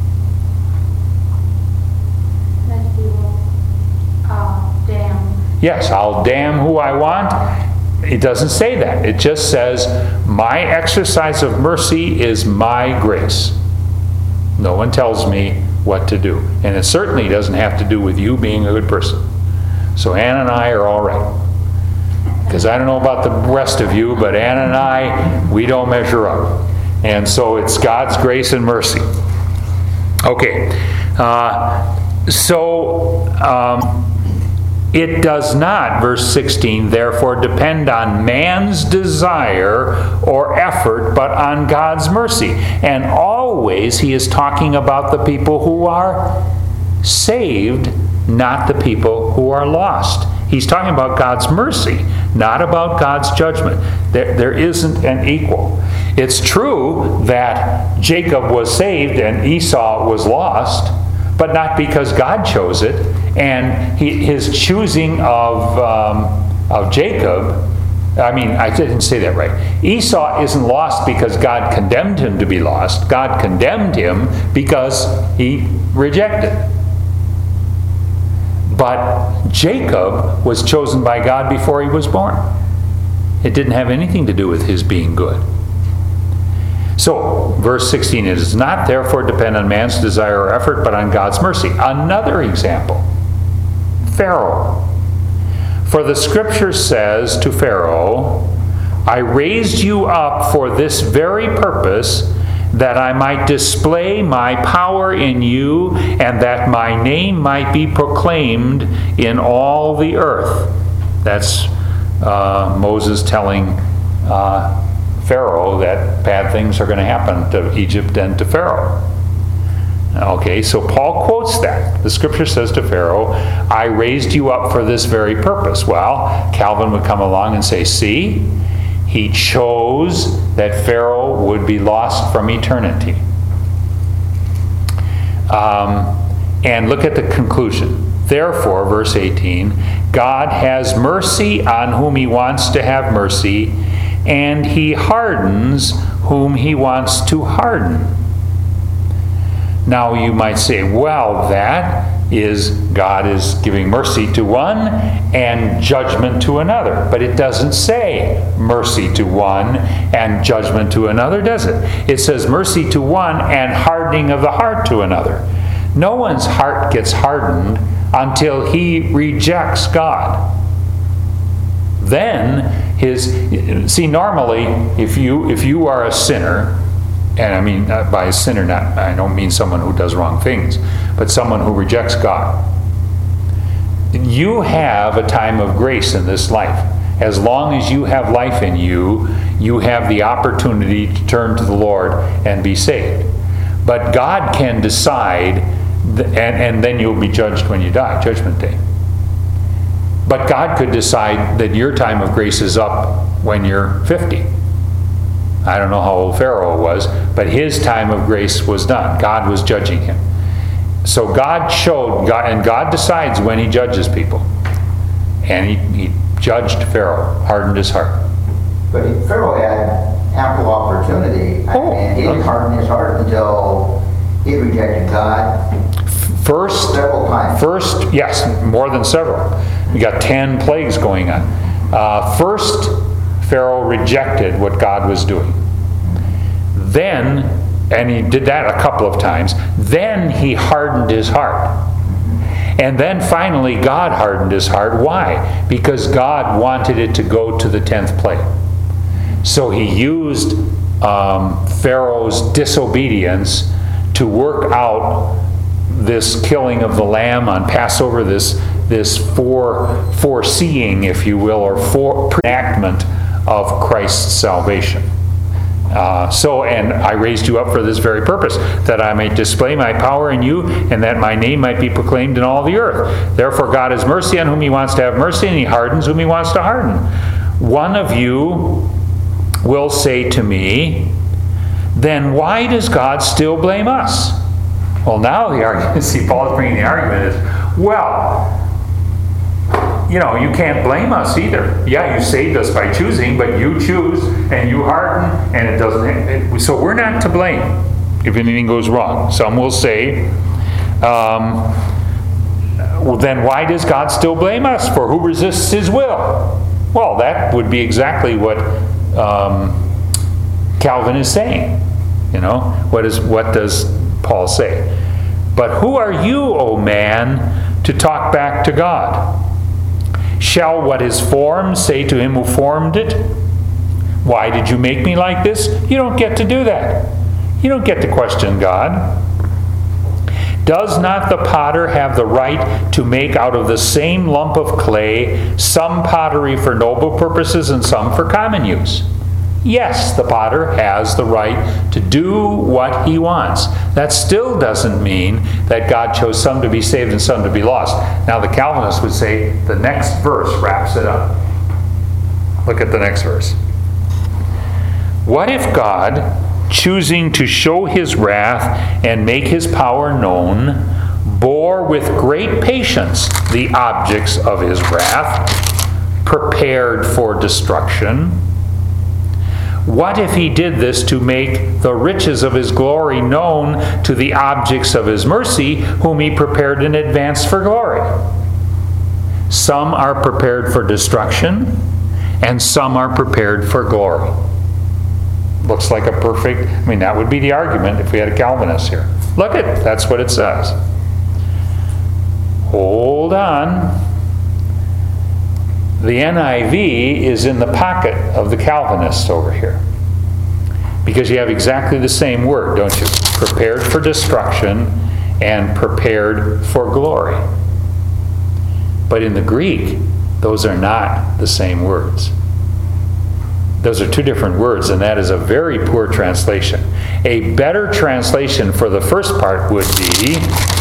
That he will uh, damn. Yes, I'll damn who I want. It doesn't say that. It just says, my exercise of mercy is my grace. No one tells me what to do. And it certainly doesn't have to do with you being a good person. So Ann and I are all right. Because I don't know about the rest of you, but Ann and I, we don't measure up. And so it's God's grace and mercy. Okay. Uh, so um, it does not, verse sixteen, therefore depend on man's desire or effort, but on God's mercy. And always he is talking about the people who are saved, not the people who are lost. He's talking about God's mercy, not about God's judgment. There, there isn't an equal. It's true that Jacob was saved and Esau was lost, but not because God chose it. And he, his choosing of, um, of Jacob, I mean, I didn't say that right. Esau isn't lost because God condemned him to be lost. God condemned him because he rejected. But Jacob was chosen by God before he was born. It didn't have anything to do with his being good. So, verse sixteen, it does not therefore depend on man's desire or effort, but on God's mercy. Another example, Pharaoh. For the scripture says to Pharaoh, I raised you up for this very purpose, that I might display my power in you, and that my name might be proclaimed in all the earth. That's uh, Moses telling uh, Pharaoh that bad things are going to happen to Egypt and to Pharaoh. Okay, so Paul quotes that. The scripture says to Pharaoh, I raised you up for this very purpose. Well, Calvin would come along and say, see, he chose that Pharaoh would be lost from eternity. Um, and look at the conclusion. Therefore, verse eighteen, God has mercy on whom he wants to have mercy, and he hardens whom he wants to harden. Now you might say, well, that is God is giving mercy to one and judgment to another. But it doesn't say mercy to one and judgment to another, does it? It says mercy to one and hardening of the heart to another. No one's heart gets hardened until he rejects God. Then his, see, normally if you if you are a sinner, and I mean, by a sinner, not, I don't mean someone who does wrong things, but someone who rejects God. You have a time of grace in this life. As long as you have life in you, you have the opportunity to turn to the Lord and be saved. But God can decide, th- and, and then you'll be judged when you die, Judgment Day. But God could decide that your time of grace is up when you're fifty. I don't know how old Pharaoh was, but his time of grace was done. God was judging him. So God showed, God, and God decides when he judges people. And he, he judged Pharaoh, hardened his heart. But Pharaoh had ample opportunity, Oh, and he didn't okay. harden his heart until he rejected God First, several times. first, yes, more than several. We got ten plagues going on. Uh, first, Pharaoh rejected what God was doing. Then, and he did that a couple of times, then he hardened his heart. And then finally God hardened his heart. Why? Because God wanted it to go to the tenth plague. So he used um, Pharaoh's disobedience to work out this killing of the lamb on Passover, this, this fore, foreseeing, if you will, or fore enactment of Christ's salvation. Uh, so, and I raised you up for this very purpose, that I may display my power in you, and that my name might be proclaimed in all the earth. Therefore God has mercy on whom he wants to have mercy, and he hardens whom he wants to harden. One of you will say to me, then why does God still blame us? Well, now the argument, see, Paul's bringing the argument is, well, you know, you can't blame us either. Yeah, you saved us by choosing, but you choose and you harden, and it doesn't. It, so we're not to blame if anything goes wrong. Some will say, um, well, then why does God still blame us? For who resists his will? Well, that would be exactly what um, Calvin is saying. You know, what is what does Paul say? But who are you, O man, to talk back to God? Shall what is formed say to him who formed it, why did you make me like this? You don't get to do that. You don't get to question God. Does not the potter have the right to make out of the same lump of clay some pottery for noble purposes and some for common use? Yes, the potter has the right to do what he wants. That still doesn't mean that God chose some to be saved and some to be lost. Now the Calvinists would say the next verse wraps it up. Look at the next verse. What if God, choosing to show his wrath and make his power known, bore with great patience the objects of his wrath, prepared for destruction? What if he did this to make the riches of his glory known to the objects of his mercy, whom he prepared in advance for glory? Some are prepared for destruction, and some are prepared for glory. Looks like a perfect, I mean, that would be the argument if we had a Calvinist here. Look at, that's what it says. Hold on. The N I V is in the pocket of the Calvinists over here. Because you have exactly the same word, don't you? Prepared for destruction and prepared for glory. But in the Greek, those are not the same words. Those are two different words, and that is a very poor translation. A better translation for the first part would be,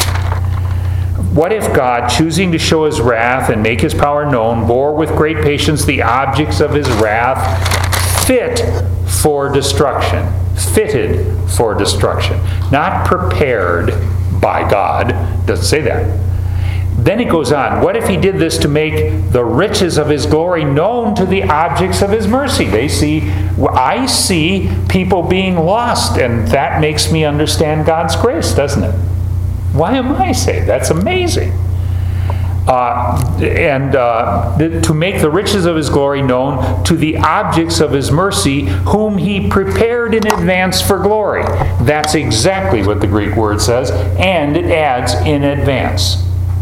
what if God, choosing to show his wrath and make his power known, bore with great patience the objects of his wrath, fit for destruction? Fitted for destruction. Not prepared by God. Doesn't say that. Then it goes on. What if he did this to make the riches of his glory known to the objects of his mercy? They see, I see people being lost, and that makes me understand God's grace, doesn't it? Why am I saved? That's amazing. Uh, and uh, to make the riches of his glory known to the objects of his mercy, whom he prepared in advance for glory. That's exactly what the Greek word says, and it adds in advance.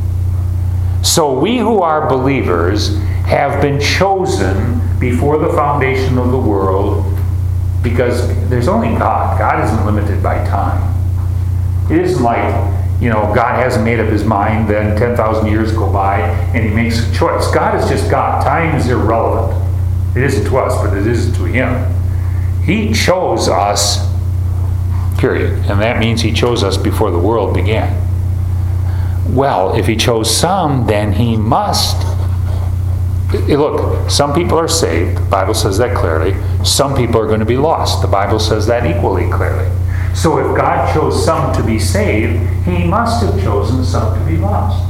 So we who are believers have been chosen before the foundation of the world, because there's only God. God isn't limited by time. It isn't like, you know, God hasn't made up his mind, then ten thousand years go by, and he makes a choice. God is just God. Time is irrelevant. It isn't to us, but it is to him. He chose us, period. And that means he chose us before the world began. Well, if he chose some, then he must. Look, some people are saved. The Bible says that clearly. Some people are going to be lost. The Bible says that equally clearly. So if God chose some to be saved, he must have chosen some to be lost.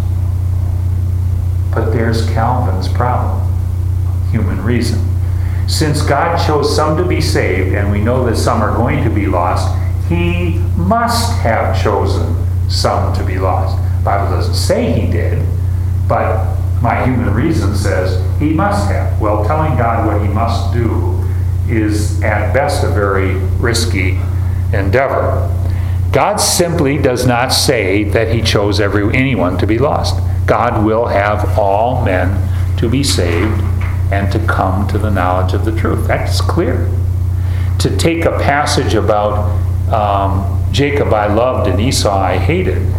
But there's Calvin's problem. Human reason. Since God chose some to be saved, and we know that some are going to be lost, he must have chosen some to be lost. The Bible doesn't say he did, but my human reason says he must have. Well, telling God what he must do is at best a very risky endeavor. God simply does not say that he chose every anyone to be lost. God will have all men to be saved and to come to the knowledge of the truth. That's clear. To take a passage about um, Jacob I loved and Esau I hated.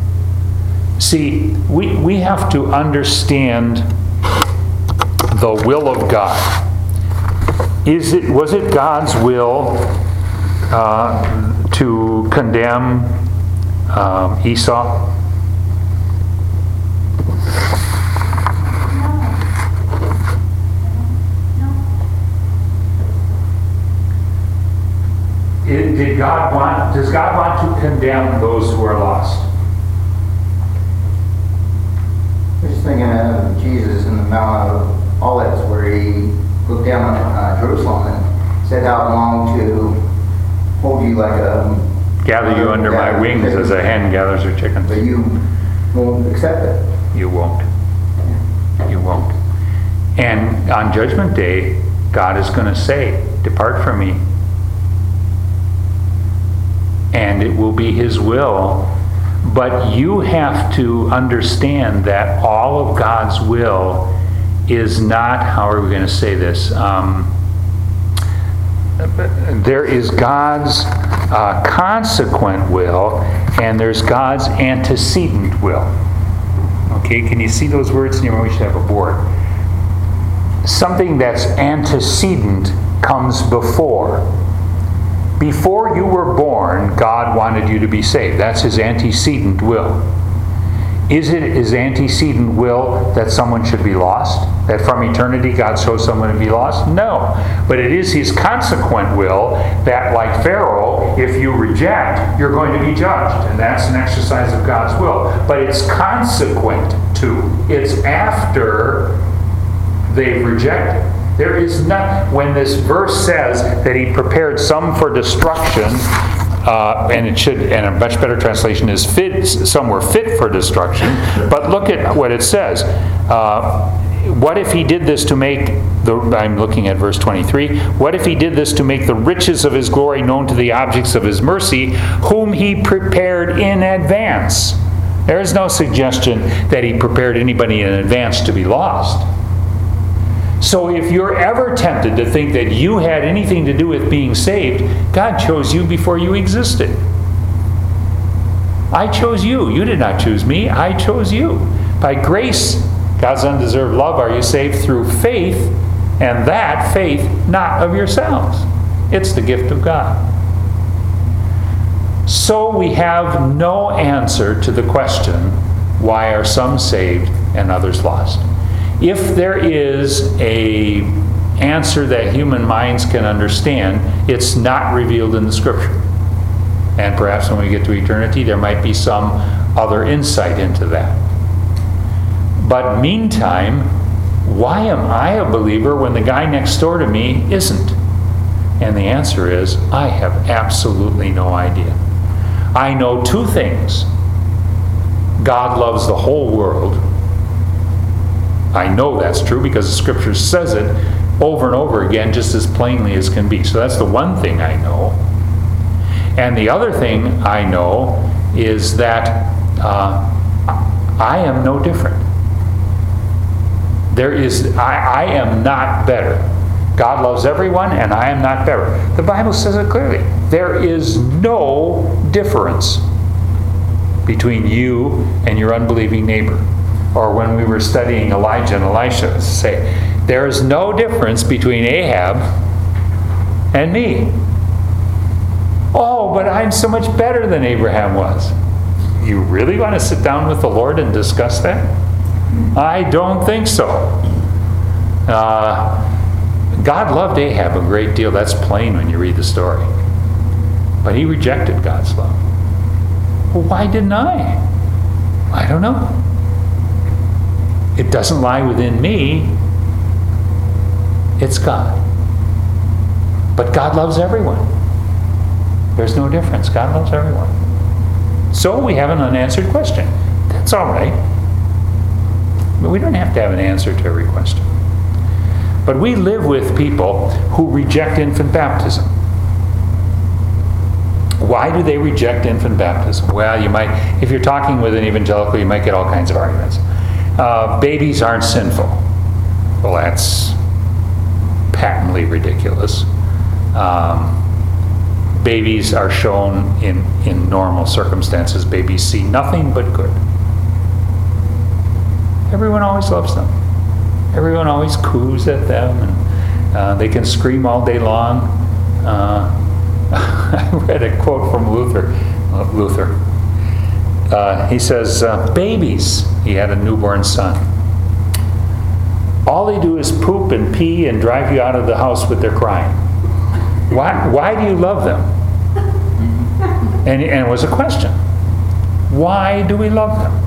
See, we, we have to understand the will of God. Is it, was it God's will uh, to condemn um, Esau? It, did God want, does God want to condemn those who are lost? I'm just thinking of Jesus in the Mount of Olives, where he looked down on uh, Jerusalem and said, "How long to hold you like a gather you under my wings as a hen gathers her chickens." But you won't accept it. You won't. You won't. And on Judgment Day, God is going to say, "Depart from me." And it will be his will. But you have to understand that all of God's will is not, how are we going to say this? Um, there is God's uh, consequent will, and there's God's antecedent will. Okay, can you see those words? You know, we should have a board. something that's antecedent comes before. Before you were born, God wanted you to be saved. That's his antecedent will. Is it his antecedent will that someone should be lost? That from eternity God chose someone to be lost? No. But it is his consequent will that, like Pharaoh, if you reject, you're going to be judged. And that's an exercise of God's will. But it's consequent to. It's after they've rejected. There is not, when this verse says that he prepared some for destruction, uh, and it should, and a much better translation is fit, some were fit for destruction, but look at what it says. Uh, what if he did this to make, the, I'm looking at verse twenty-three, what if he did this to make the riches of his glory known to the objects of his mercy, whom he prepared in advance? There is no suggestion that he prepared anybody in advance to be lost. So if you're ever tempted to think that you had anything to do with being saved, God chose you before you existed. I chose you. You did not choose me. I chose you. By grace, God's undeserved love, are you saved through faith, and that faith not of yourselves. It's the gift of God. So we have no answer to the question, why are some saved and others lost? If there is a answer that human minds can understand, it's not revealed in the Scripture. And perhaps when we get to eternity, there might be some other insight into that. But meantime, why am I a believer when the guy next door to me isn't? And the answer is, I have absolutely no idea. I know two things. God loves the whole world. I know that's true because the Scripture says it over and over again just as plainly as can be. So that's the one thing I know. And the other thing I know is that uh, I am no different. There is, I, I am not better. God loves everyone and I am not better. The Bible says it clearly. There is no difference between you and your unbelieving neighbor. Or when we were studying Elijah and Elisha, say, there is no difference between Ahab and me. Oh, but I'm so much better than Abraham was. You really want to sit down with the Lord and discuss that? I don't think so. Uh, God loved Ahab a great deal. That's plain when you read the story. But he rejected God's love. Well, why didn't I? I don't know. It doesn't lie within me. It's God. But God loves everyone. There's no difference. God loves everyone. So we have an unanswered question. That's all right. But we don't have to have an answer to every question. But we live with people who reject infant baptism. Why do they reject infant baptism? Well, you might, if you're talking with an evangelical, you might get all kinds of arguments. Uh, babies aren't sinful. Well, that's patently ridiculous. Um, babies are shown in, in normal circumstances. Babies see nothing but good. Everyone always loves them. Everyone always coos at them, and uh, they can scream all day long. Uh, I read a quote from Luther. Uh, Luther. Uh, he says, uh, babies, he had a newborn son. All they do is poop and pee and drive you out of the house with their crying. Why, why do you love them? And, and it was a question. Why do we love them?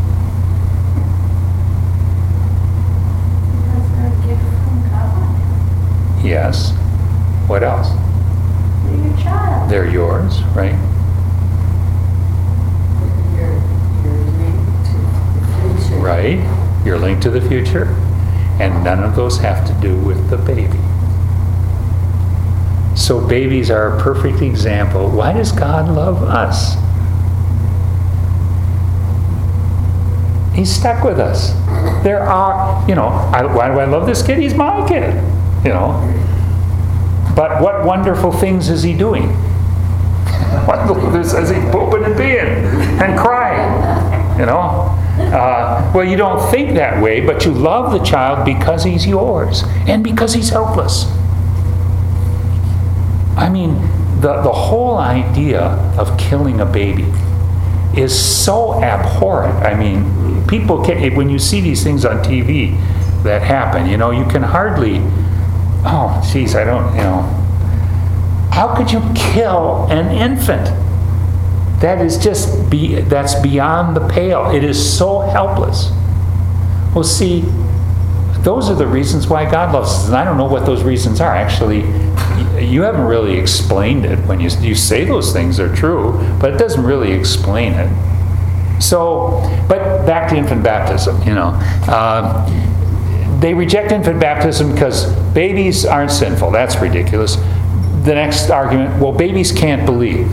Because they're a gift from God. Yes. What else? They're your child. They're yours, right? Right? You're linked to the future. And none of those have to do with the baby. So babies are a perfect example. Why does God love us? He's stuck with us. There are, you know, I, why do I love this kid? He's my kid, you know. But what wonderful things is he doing? What is he pooping and peeing and crying, you know? Uh, well, you don't think that way, but you love the child because he's yours and because he's helpless. I mean, the, the whole idea of killing a baby is so abhorrent. I mean, people can, when you see these things on T V that happen, you know, you can hardly, oh, geez, I don't, you know, how could you kill an infant? That is just, be, that's beyond the pale. It is so helpless. Well, see, those are the reasons why God loves us. And I don't know what those reasons are. Actually, you haven't really explained it. When you, you say those things are true, but it doesn't really explain it. So, but back to infant baptism, you know. Uh, they reject infant baptism because babies aren't sinful. That's ridiculous. The next argument, well, babies can't believe.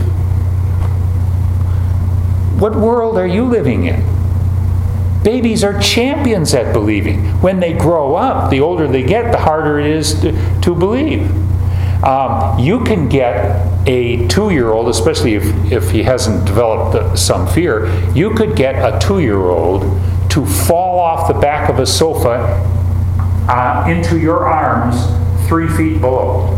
What world are you living in? Babies are champions at believing. When they grow up, the older they get, the harder it is to, to believe. Um, you can get a two-year-old, especially if, if he hasn't developed some fear, you could get a two-year-old to fall off the back of a sofa uh, into your arms three feet below.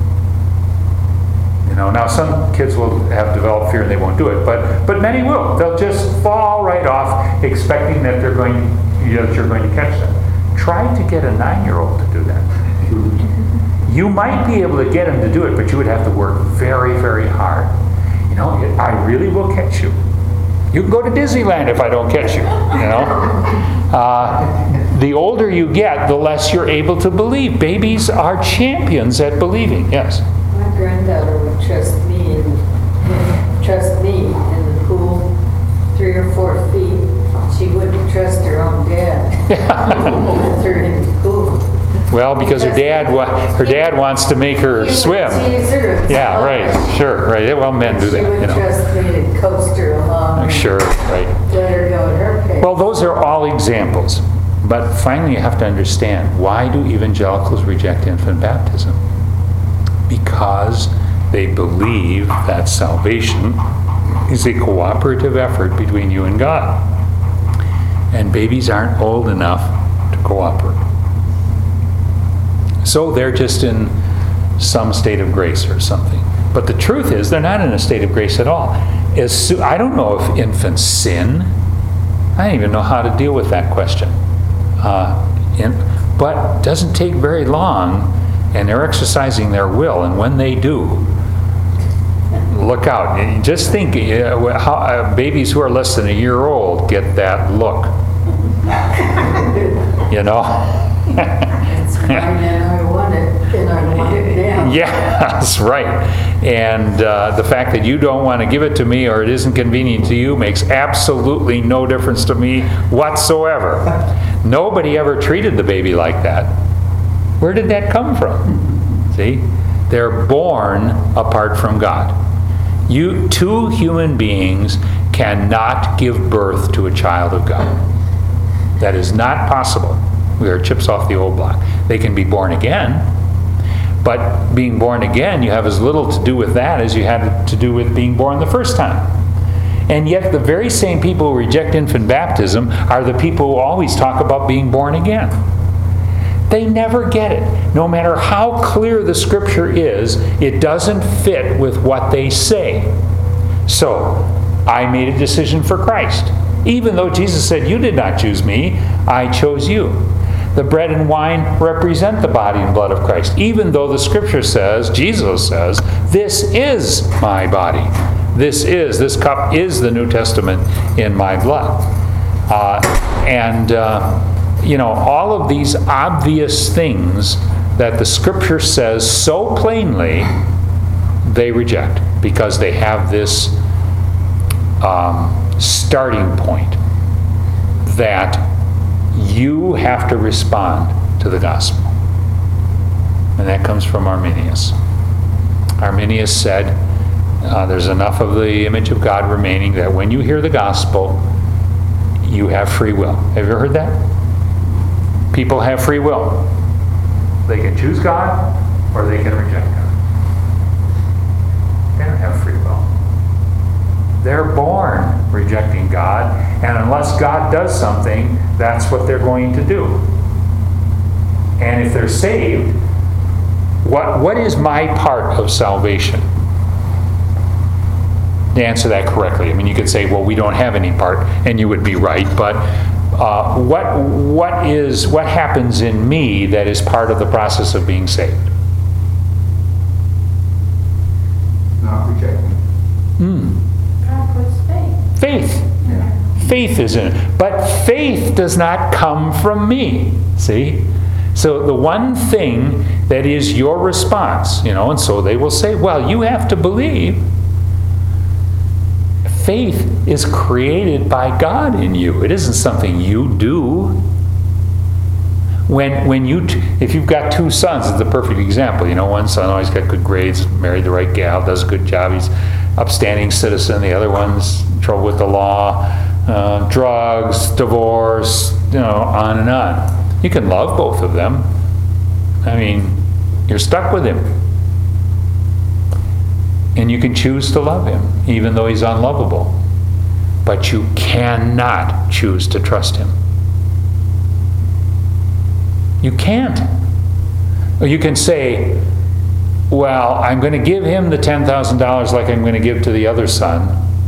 You know, now some kids will have developed fear and they won't do it, but but many will. They'll just fall right off, expecting that they're going, you know, that you're going to catch them. Try to get a nine-year-old to do that. You might be able to get him to do it, but you would have to work very, very hard. You know, I really will catch you. You can go to Disneyland if I don't catch you. You know, uh, the older you get, the less you're able to believe. Babies are champions at believing. Yes. My granddaughter would trust me in, trust me in the pool three or four feet. She wouldn't trust her own dad. With her in the pool. Well, because her dad wa- her dad wants to make her He would swim. tease her. Yeah, right. Sure, right. Well, men do She that, would you know. trust me to coast her along. Sure, right. Let her go at her pace. Well, those are all examples. But finally, you have to understand, why do evangelicals reject infant baptism? Because they believe that salvation is a cooperative effort between you and God. And babies aren't old enough to cooperate. So they're just in some state of grace or something. But the truth is, they're not in a state of grace at all. As so, I don't know if infants sin. I don't even know how to deal with that question. Uh, in, but it doesn't take very long, and they're exercising their will. And when they do, look out. Just think, uh, how uh, babies who are less than a year old get that look. You know? It's mine and I want it, and I want it now. Yeah, that's right. And uh, the fact that you don't want to give it to me or it isn't convenient to you makes absolutely no difference to me whatsoever. Nobody ever treated the baby like that. Where did that come from? See? They're born apart from God. You, two human beings cannot give birth to a child of God. That is not possible. We are chips off the old block. They can be born again, but being born again, you have as little to do with that as you had to do with being born the first time. And yet the very same people who reject infant baptism are the people who always talk about being born again. They never get it. No matter how clear the scripture is, it doesn't fit with what they say. So, I made a decision for Christ. Even though Jesus said, "You did not choose me, I chose you." The bread and wine represent the body and blood of Christ. Even though the scripture says, Jesus says, "This is my body. This is, this cup is the New Testament in my blood." Uh, and, uh, you know, all of these obvious things that the scripture says so plainly, they reject because they have this um, starting point that you have to respond to the gospel. And that comes from Arminius. Arminius said, uh, there's enough of the image of God remaining that when you hear the gospel, you have free will. Have you heard that? People have free will. They can choose God or they can reject God. They don't have free will. they're born rejecting God, and unless God does something, that's what they're going to do. And if they're saved, what what is my part of salvation? To answer that correctly, I mean, you could say, well, we don't have any part, and you would be right, but uh, what what is what happens in me that is part of the process of being saved? Not rejecting. Hmm. God puts faith. Faith. Yeah. Faith is in it. But faith does not come from me. See? So the one thing that is your response, you know, and so they will say, well, you have to believe. Faith is created by God in you. It isn't something you do. When, when you, t- if you've got two sons, it's a perfect example. You know, one son always got good grades, married the right gal, does a good job, he's upstanding citizen. The other one's in trouble with the law, uh, drugs, divorce, you know, on and on. You can love both of them. I mean, you're stuck with him. And you can choose to love him, even though he's unlovable. But you cannot choose to trust him. You can't. Or you can say, well, I'm going to give him the ten thousand dollars like I'm going to give to the other son,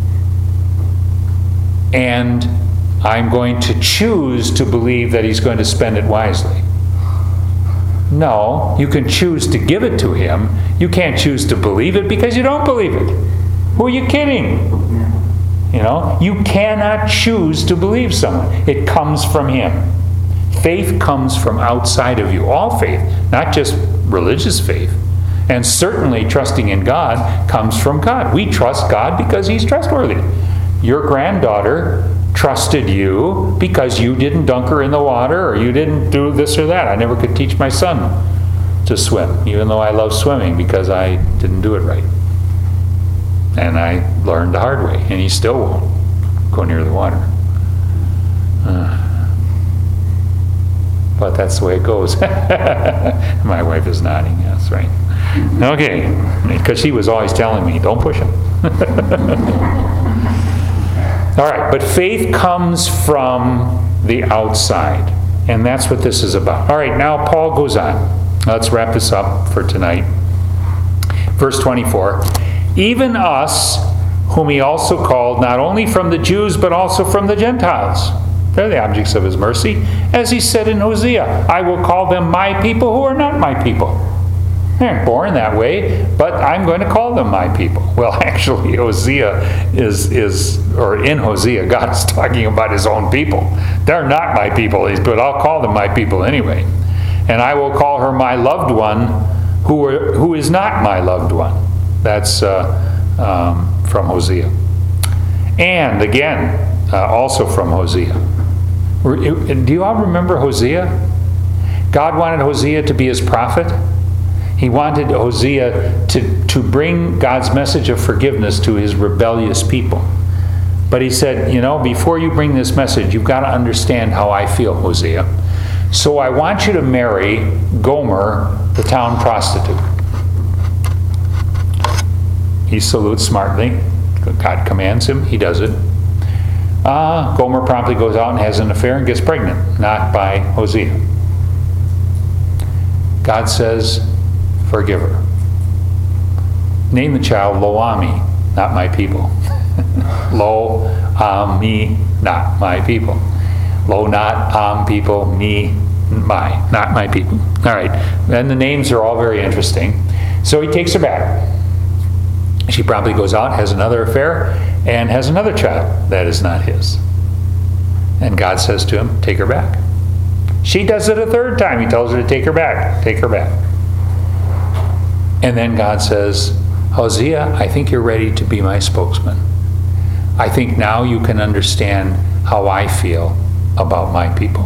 and I'm going to choose to believe that he's going to spend it wisely. No, you can choose to give it to him. You can't choose to believe it because you don't believe it. Who are you kidding? You know, you cannot choose to believe someone. It comes from him. Faith comes from outside of you. All faith, not just religious faith. And certainly trusting in God comes from God. We trust God because he's trustworthy. Your granddaughter trusted you because you didn't dunk her in the water or you didn't do this or that. I never could teach my son to swim, even though I love swimming, because I didn't do it right. And I learned the hard way, and he still won't go near the water. Uh, but that's the way it goes. My wife is nodding, that's right. Okay, because she was always telling me, don't push him. All right, but faith comes from the outside, and that's what this is about. All right, now Paul goes on. Let's wrap this up for tonight. Verse twenty-four, even us, whom he also called, not only from the Jews, but also from the Gentiles. They're the objects of his mercy. As he said in Hosea, I will call them my people who are not my people. They aren't born that way, but I'm going to call them my people. Well, actually, Hosea is, is or in Hosea, God is talking about his own people. They're not my people, but I'll call them my people anyway. And I will call her my loved one, who, are, who is not my loved one. That's uh, um, from Hosea. And again, uh, also from Hosea. Do you all remember Hosea? God wanted Hosea to be his prophet. He wanted Hosea to, to bring God's message of forgiveness to his rebellious people. But he said, you know, before you bring this message, you've got to understand how I feel, Hosea. So I want you to marry Gomer, the town prostitute. He salutes smartly. God commands him. He does it. Uh, Gomer promptly goes out and has an affair and gets pregnant, not by Hosea. God says, forgive her. Name the child Lo-Ami, not my people. Lo-Ami, not my people. Lo, not am people, me, my, not my people. All right, and the names are all very interesting. So he takes her back. She probably goes out, has another affair, and has another child that is not his. And God says to him, take her back. She does it a third time. He tells her to take her back. Take her back. And then God says, Hosea, I think you're ready to be my spokesman. I think now you can understand how I feel about my people.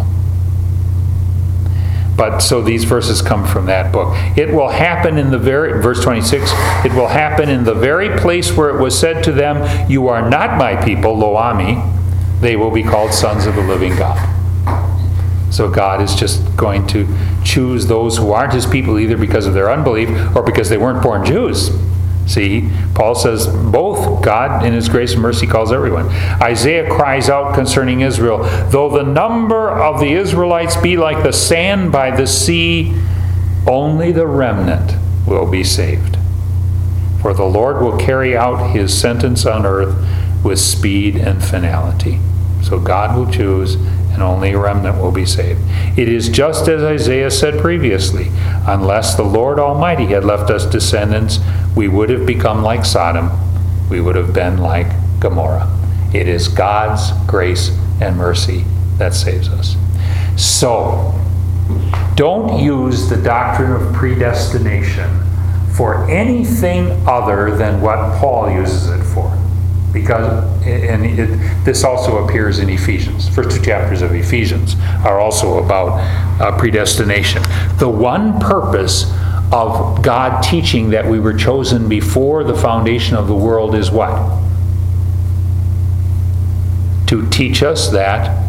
But so these verses come from that book. It will happen in the very, verse twenty-six, it will happen in the very place where it was said to them, you are not my people, Lo-Ami, they will be called sons of the living God. So God is just going to choose those who aren't his people either because of their unbelief or because they weren't born Jews. See, Paul says both God in his grace and mercy calls everyone. Isaiah cries out concerning Israel, though the number of the Israelites be like the sand by the sea, only the remnant will be saved. For the Lord will carry out his sentence on earth with speed and finality. So God will choose, and only a remnant will be saved. It is just as Isaiah said previously, unless the Lord Almighty had left us descendants, we would have become like Sodom. We would have been like Gomorrah. It is God's grace and mercy that saves us. So, don't use the doctrine of predestination for anything other than what Paul uses it for. Because, and it, this also appears in Ephesians. First two chapters of Ephesians are also about uh, predestination. The one purpose of God teaching that we were chosen before the foundation of the world is what? To teach us that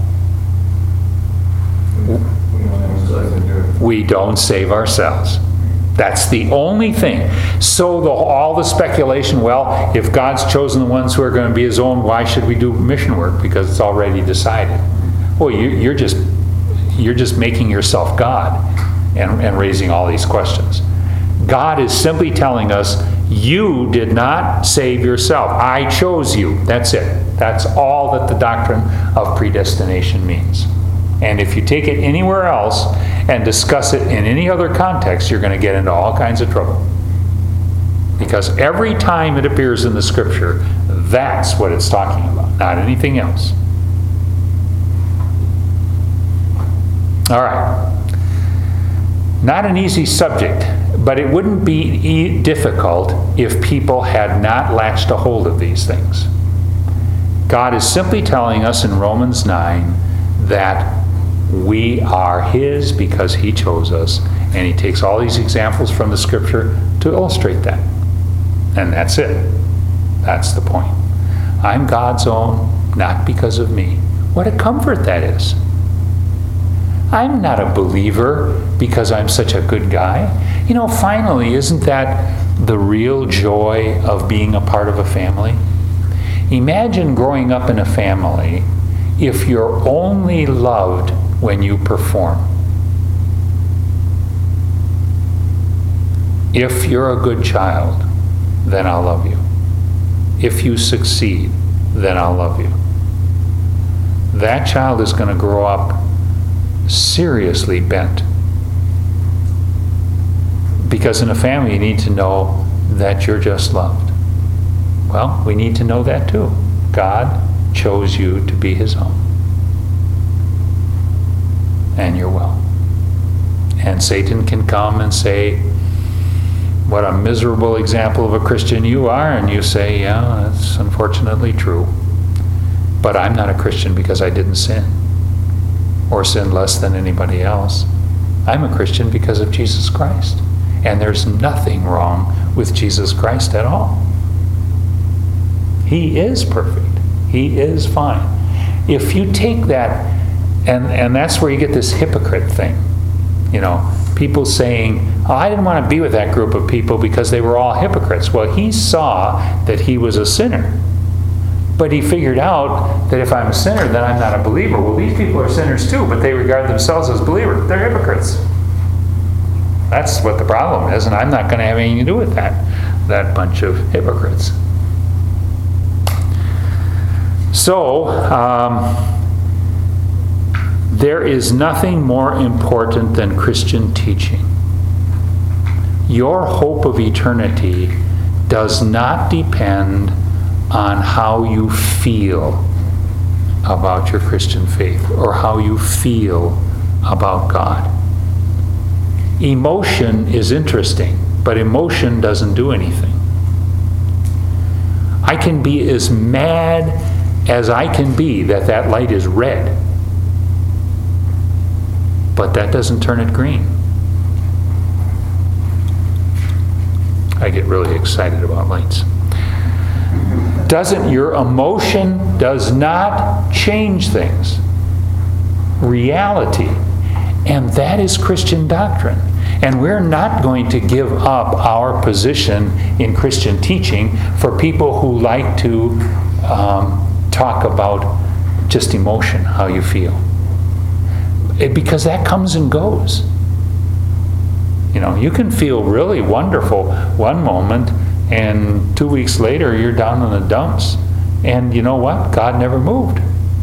we don't save ourselves. That's the only thing. So the, all the speculation, well, if God's chosen the ones who are going to be his own, why should we do mission work? Because it's already decided. Well, you, you're just you're just making yourself God and, and raising all these questions. God is simply telling us, you did not save yourself. I chose you. That's it. That's all that the doctrine of predestination means. And if you take it anywhere else and discuss it in any other context, you're going to get into all kinds of trouble. Because every time it appears in the Scripture, that's what it's talking about, not anything else. All right. Not an easy subject, but it wouldn't be e- difficult if people had not latched a hold of these things. God is simply telling us in Romans nine that we are his because he chose us, and he takes all these examples from the Scripture to illustrate that. And that's it. That's the point. I'm God's own, not because of me. What a comfort that is. I'm not a believer because I'm such a good guy. You know, finally, isn't that the real joy of being a part of a family? Imagine growing up in a family if you're only loved when you perform. If you're a good child, then I'll love you. If you succeed, then I'll love you. That child is going to grow up seriously bent. Because in a family you need to know that you're just loved. Well, we need to know that too. God chose you to be his own. And you're well. And Satan can come and say, what a miserable example of a Christian you are, and you say, yeah, that's unfortunately true. But I'm not a Christian because I didn't sin, or sin less than anybody else. I'm a Christian because of Jesus Christ. And there's nothing wrong with Jesus Christ at all. He is perfect. He is fine. If you take that, and, and that's where you get this hypocrite thing. You know, people saying, oh, I didn't want to be with that group of people because they were all hypocrites. Well, he saw that he was a sinner. But he figured out that if I'm a sinner, then I'm not a believer. Well, these people are sinners too, but they regard themselves as believers. They're hypocrites. That's what the problem is, and I'm not going to have anything to do with that, that bunch of hypocrites. So, um, there is nothing more important than Christian teaching. Your hope of eternity does not depend on how you feel about your Christian faith or how you feel about God. Emotion is interesting, but emotion doesn't do anything. I can be as mad as I can be that that light is red, but that doesn't turn it green. I get really excited about lights. Doesn't your emotion does not change things. Reality. And that is Christian doctrine. And we're not going to give up our position in Christian teaching for people who like to um, talk about just emotion, how you feel. It, because that comes and goes. You know, you can feel really wonderful one moment, and two weeks later you're down in the dumps. And you know what? God never moved.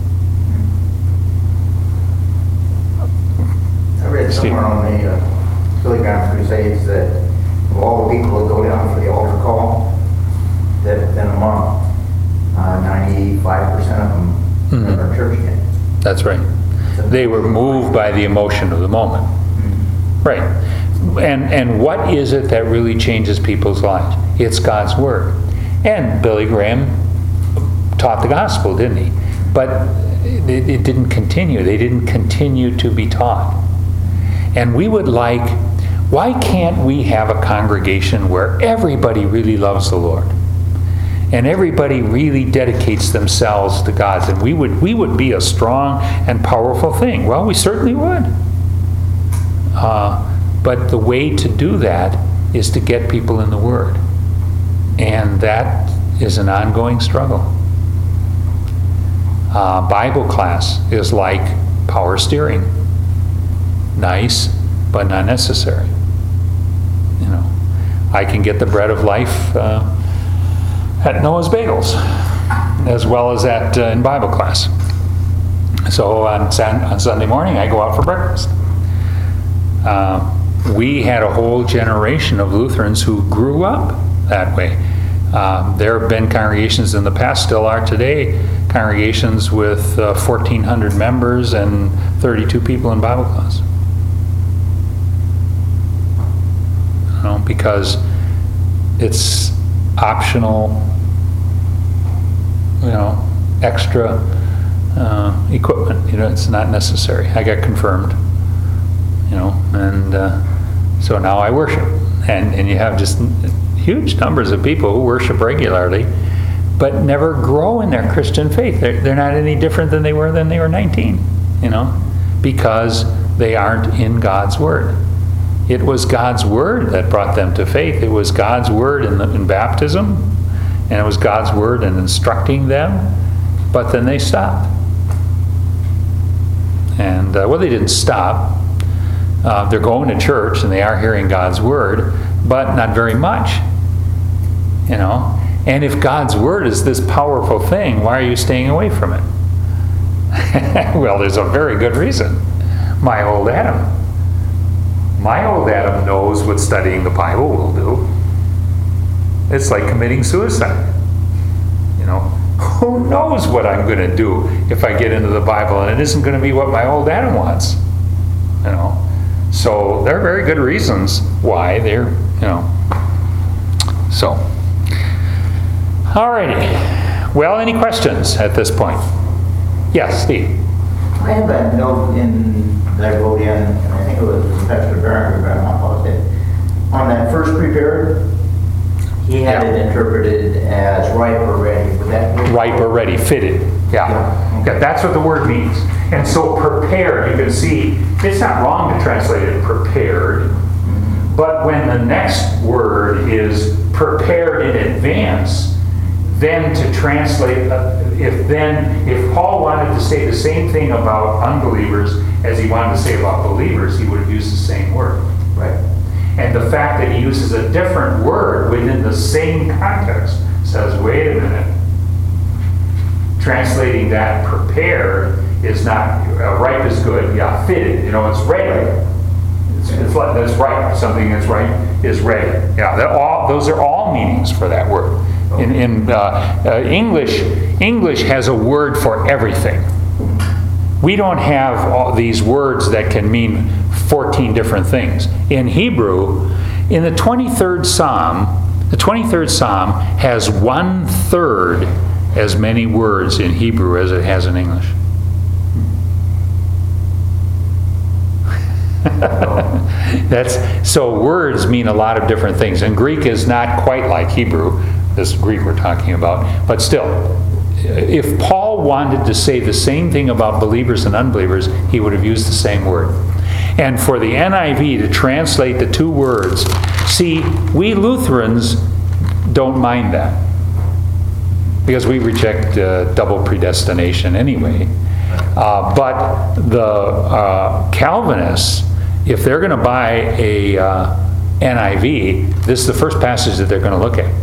I read somewhere on the uh, Billy Graham Crusades that of all the people that go down for the altar call, that within a month, uh, ninety-five percent of them Mhm. are church again. That's right. They were moved by the emotion of the moment. Right. And and what is it that really changes people's lives? It's God's Word. And Billy Graham taught the gospel, didn't he? But it, it didn't continue. They didn't continue to be taught. And we would like, why can't we have a congregation where everybody really loves the Lord? And everybody really dedicates themselves to God, and we would we would be a strong and powerful thing. Well, we certainly would. Uh, but the way to do that is to get people in the Word. And that is an ongoing struggle. Uh, Bible class is like power steering. Nice, but not necessary. You know, I can get the bread of life uh, at Noah's Bagels, as well as at uh, in Bible class. So on, San, on Sunday morning, I go out for breakfast. Uh, we had a whole generation of Lutherans who grew up that way. Uh, there have been congregations in the past, still are today, congregations with uh, fourteen hundred members and thirty-two people in Bible class. You know, because it's optional, you know, extra uh, equipment. You know, it's not necessary. I got confirmed, you know, and uh, so now I worship. And, and you have just huge numbers of people who worship regularly, but never grow in their Christian faith. They're, they're not any different than they were when they were nineteen, you know, because they aren't in God's Word. It was God's Word that brought them to faith. It was God's Word in, the, in baptism, and it was God's Word in instructing them, but then they stopped. And, uh, well, they didn't stop. Uh, they're going to church, and they are hearing God's Word, but not very much, you know. And if God's Word is this powerful thing, why are you staying away from it? Well, there's a very good reason. My old Adam. My old Adam knows what studying the Bible will do. It's like committing suicide. You know, who knows what I'm going to do if I get into the Bible, and it isn't going to be what my old Adam wants. You know, so there are very good reasons why they're, you know. So, alrighty. Well, any questions at this point? Yes, Steve. I have that note in that I wrote in, and I think it was Pastor Barron, but I'm not positive. On that first prepared, he had Yeah. it interpreted as ripe or ready. Would that be Ripe or ready, fitted. Yeah. Yeah. Yeah, that's what the word means. And so prepared, you can see, it's not wrong to translate it prepared, but when the next word is prepared in advance, then to translate, uh, if then, if Paul wanted to say the same thing about unbelievers as he wanted to say about believers, he would have used the same word. right? And the fact that he uses a different word within the same context says, wait a minute. Translating that prepared is not, uh, ripe is good, yeah, fitted, you know, it's ready. It's, it's like, that's right, something that's right is ready. Yeah, that all, those are all meanings for that word. In, in uh, uh, English, English has a word for everything. We don't have all these words that can mean fourteen different things. In Hebrew, in the twenty-third Psalm, the twenty-third Psalm has one third as many words in Hebrew as it has in English. That's so words mean a lot of different things, and Greek is not quite like Hebrew, this Greek we're talking about, but still, if Paul wanted to say the same thing about believers and unbelievers, he would have used the same word. And for the N I V to translate the two words, see, we Lutherans don't mind that, because we reject uh, double predestination anyway. Uh, but the uh, Calvinists, if they're going to buy a uh, N I V, this is the first passage that they're going to look at.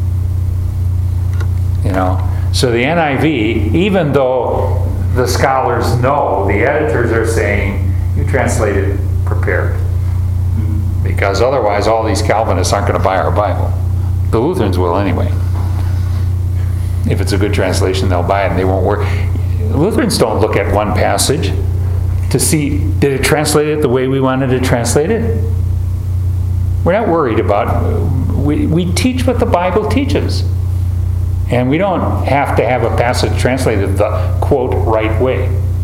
You know, so the N I V, even though the scholars know, the editors are saying, you translated prepared. Because otherwise all these Calvinists aren't going to buy our Bible. The Lutherans will anyway. If it's a good translation, they'll buy it and they won't worry. Lutherans don't look at one passage to see, did it translate it the way we wanted to translate it? We're not worried about, we, we teach what the Bible teaches. And we don't have to have a passage translated the, quote, right way.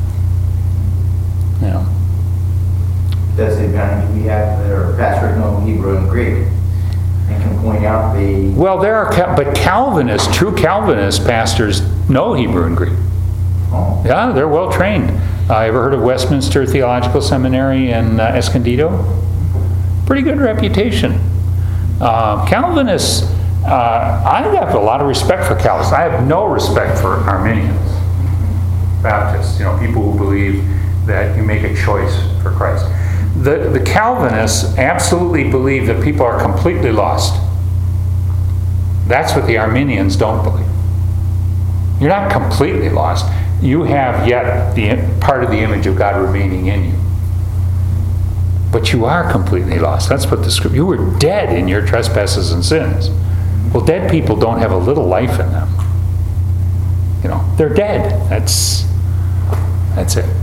You know. That's the advantage we have that our pastors know Hebrew and Greek and can point out the... Well, there are, Cal- but Calvinists, true Calvinist pastors know Hebrew and Greek. Oh. Yeah, they're well trained. Uh, ever heard of Westminster Theological Seminary in uh, Escondido? Pretty good reputation. Uh, Calvinists, uh, I have a lot of respect for Calvinists. I have no respect for Arminians, Baptists, you know, people who believe that you make a choice for Christ. The, the Calvinists absolutely believe that people are completely lost. That's what the Arminians don't believe. You're not completely lost. You have yet the part of the image of God remaining in you. But you are completely lost. That's what the scripture, you were dead in your trespasses and sins. Well, dead people don't have a little life in them. You know, they're dead. That's, that's it.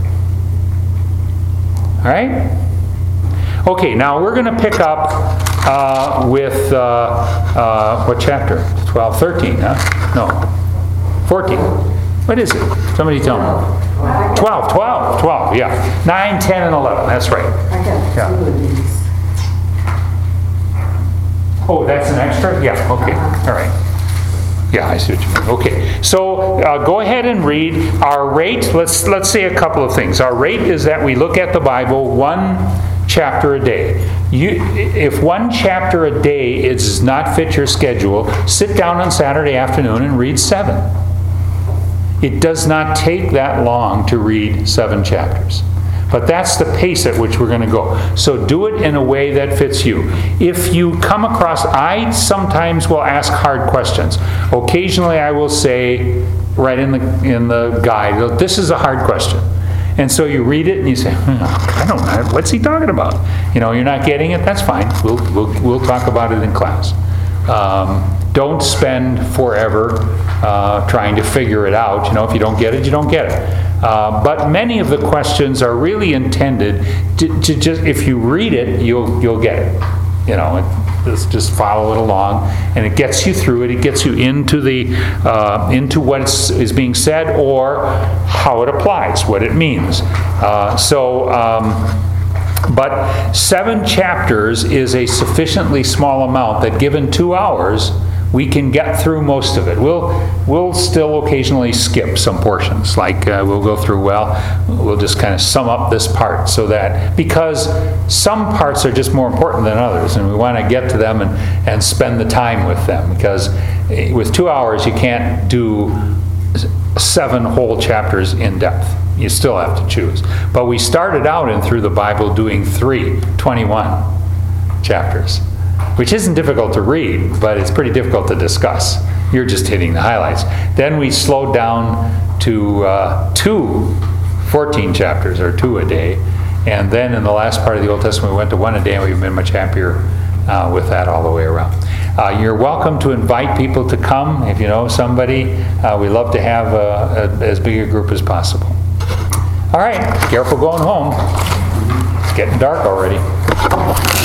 All right? Okay, now we're going to pick up uh, with, uh, uh, what chapter? twelve, thirteen, huh? No, fourteen. What is it? Somebody tell me. twelve, twelve, twelve, yeah. nine, ten, and eleven, that's right. I got Yeah. two of these. Oh, that's an extra? Yeah, okay, all right. Yeah, I see what you mean. Okay, so uh, go ahead and read. Our rate, let's, let's say a couple of things. Our rate is that we look at the Bible one chapter a day. You, if one chapter a day is not fit your schedule, sit down on Saturday afternoon and read seven. It does not take that long to read seven chapters. But that's the pace at which we're going to go. So do it in a way that fits you. If you come across, I sometimes will ask hard questions. Occasionally I will say, right in the, in the guide, this is a hard question. And so you read it and you say, hmm, I don't know, what's he talking about? You know, you're not getting it, that's fine. We'll, we'll, we'll talk about it in class. Um, don't spend forever uh, trying to figure it out. You know, if you don't get it, you don't get it. Uh, but many of the questions are really intended to, to just, if you read it, you'll you'll get it. You know, it, just, just follow it along, and it gets you through it. It gets you into the uh, into what is, is being said, or how it applies, what it means. Uh, so. Um, But seven chapters is a sufficiently small amount that given two hours, we can get through most of it. We'll, we'll still occasionally skip some portions, like uh, we'll go through, well, we'll just kind of sum up this part so that, because some parts are just more important than others, and we want to get to them and, and spend the time with them, because with two hours you can't do seven whole chapters in depth. You still have to choose. But we started out in Through the Bible doing three, twenty-one chapters, which isn't difficult to read, but it's pretty difficult to discuss. You're just hitting the highlights. Then we slowed down to uh, two, fourteen chapters, or two a day. And then in the last part of the Old Testament, we went to one a day, and we've been much happier uh, with that all the way around. Uh, you're welcome to invite people to come. If you know somebody, uh, we love to have a, a, as big a group as possible. All right, careful going home. It's getting dark already.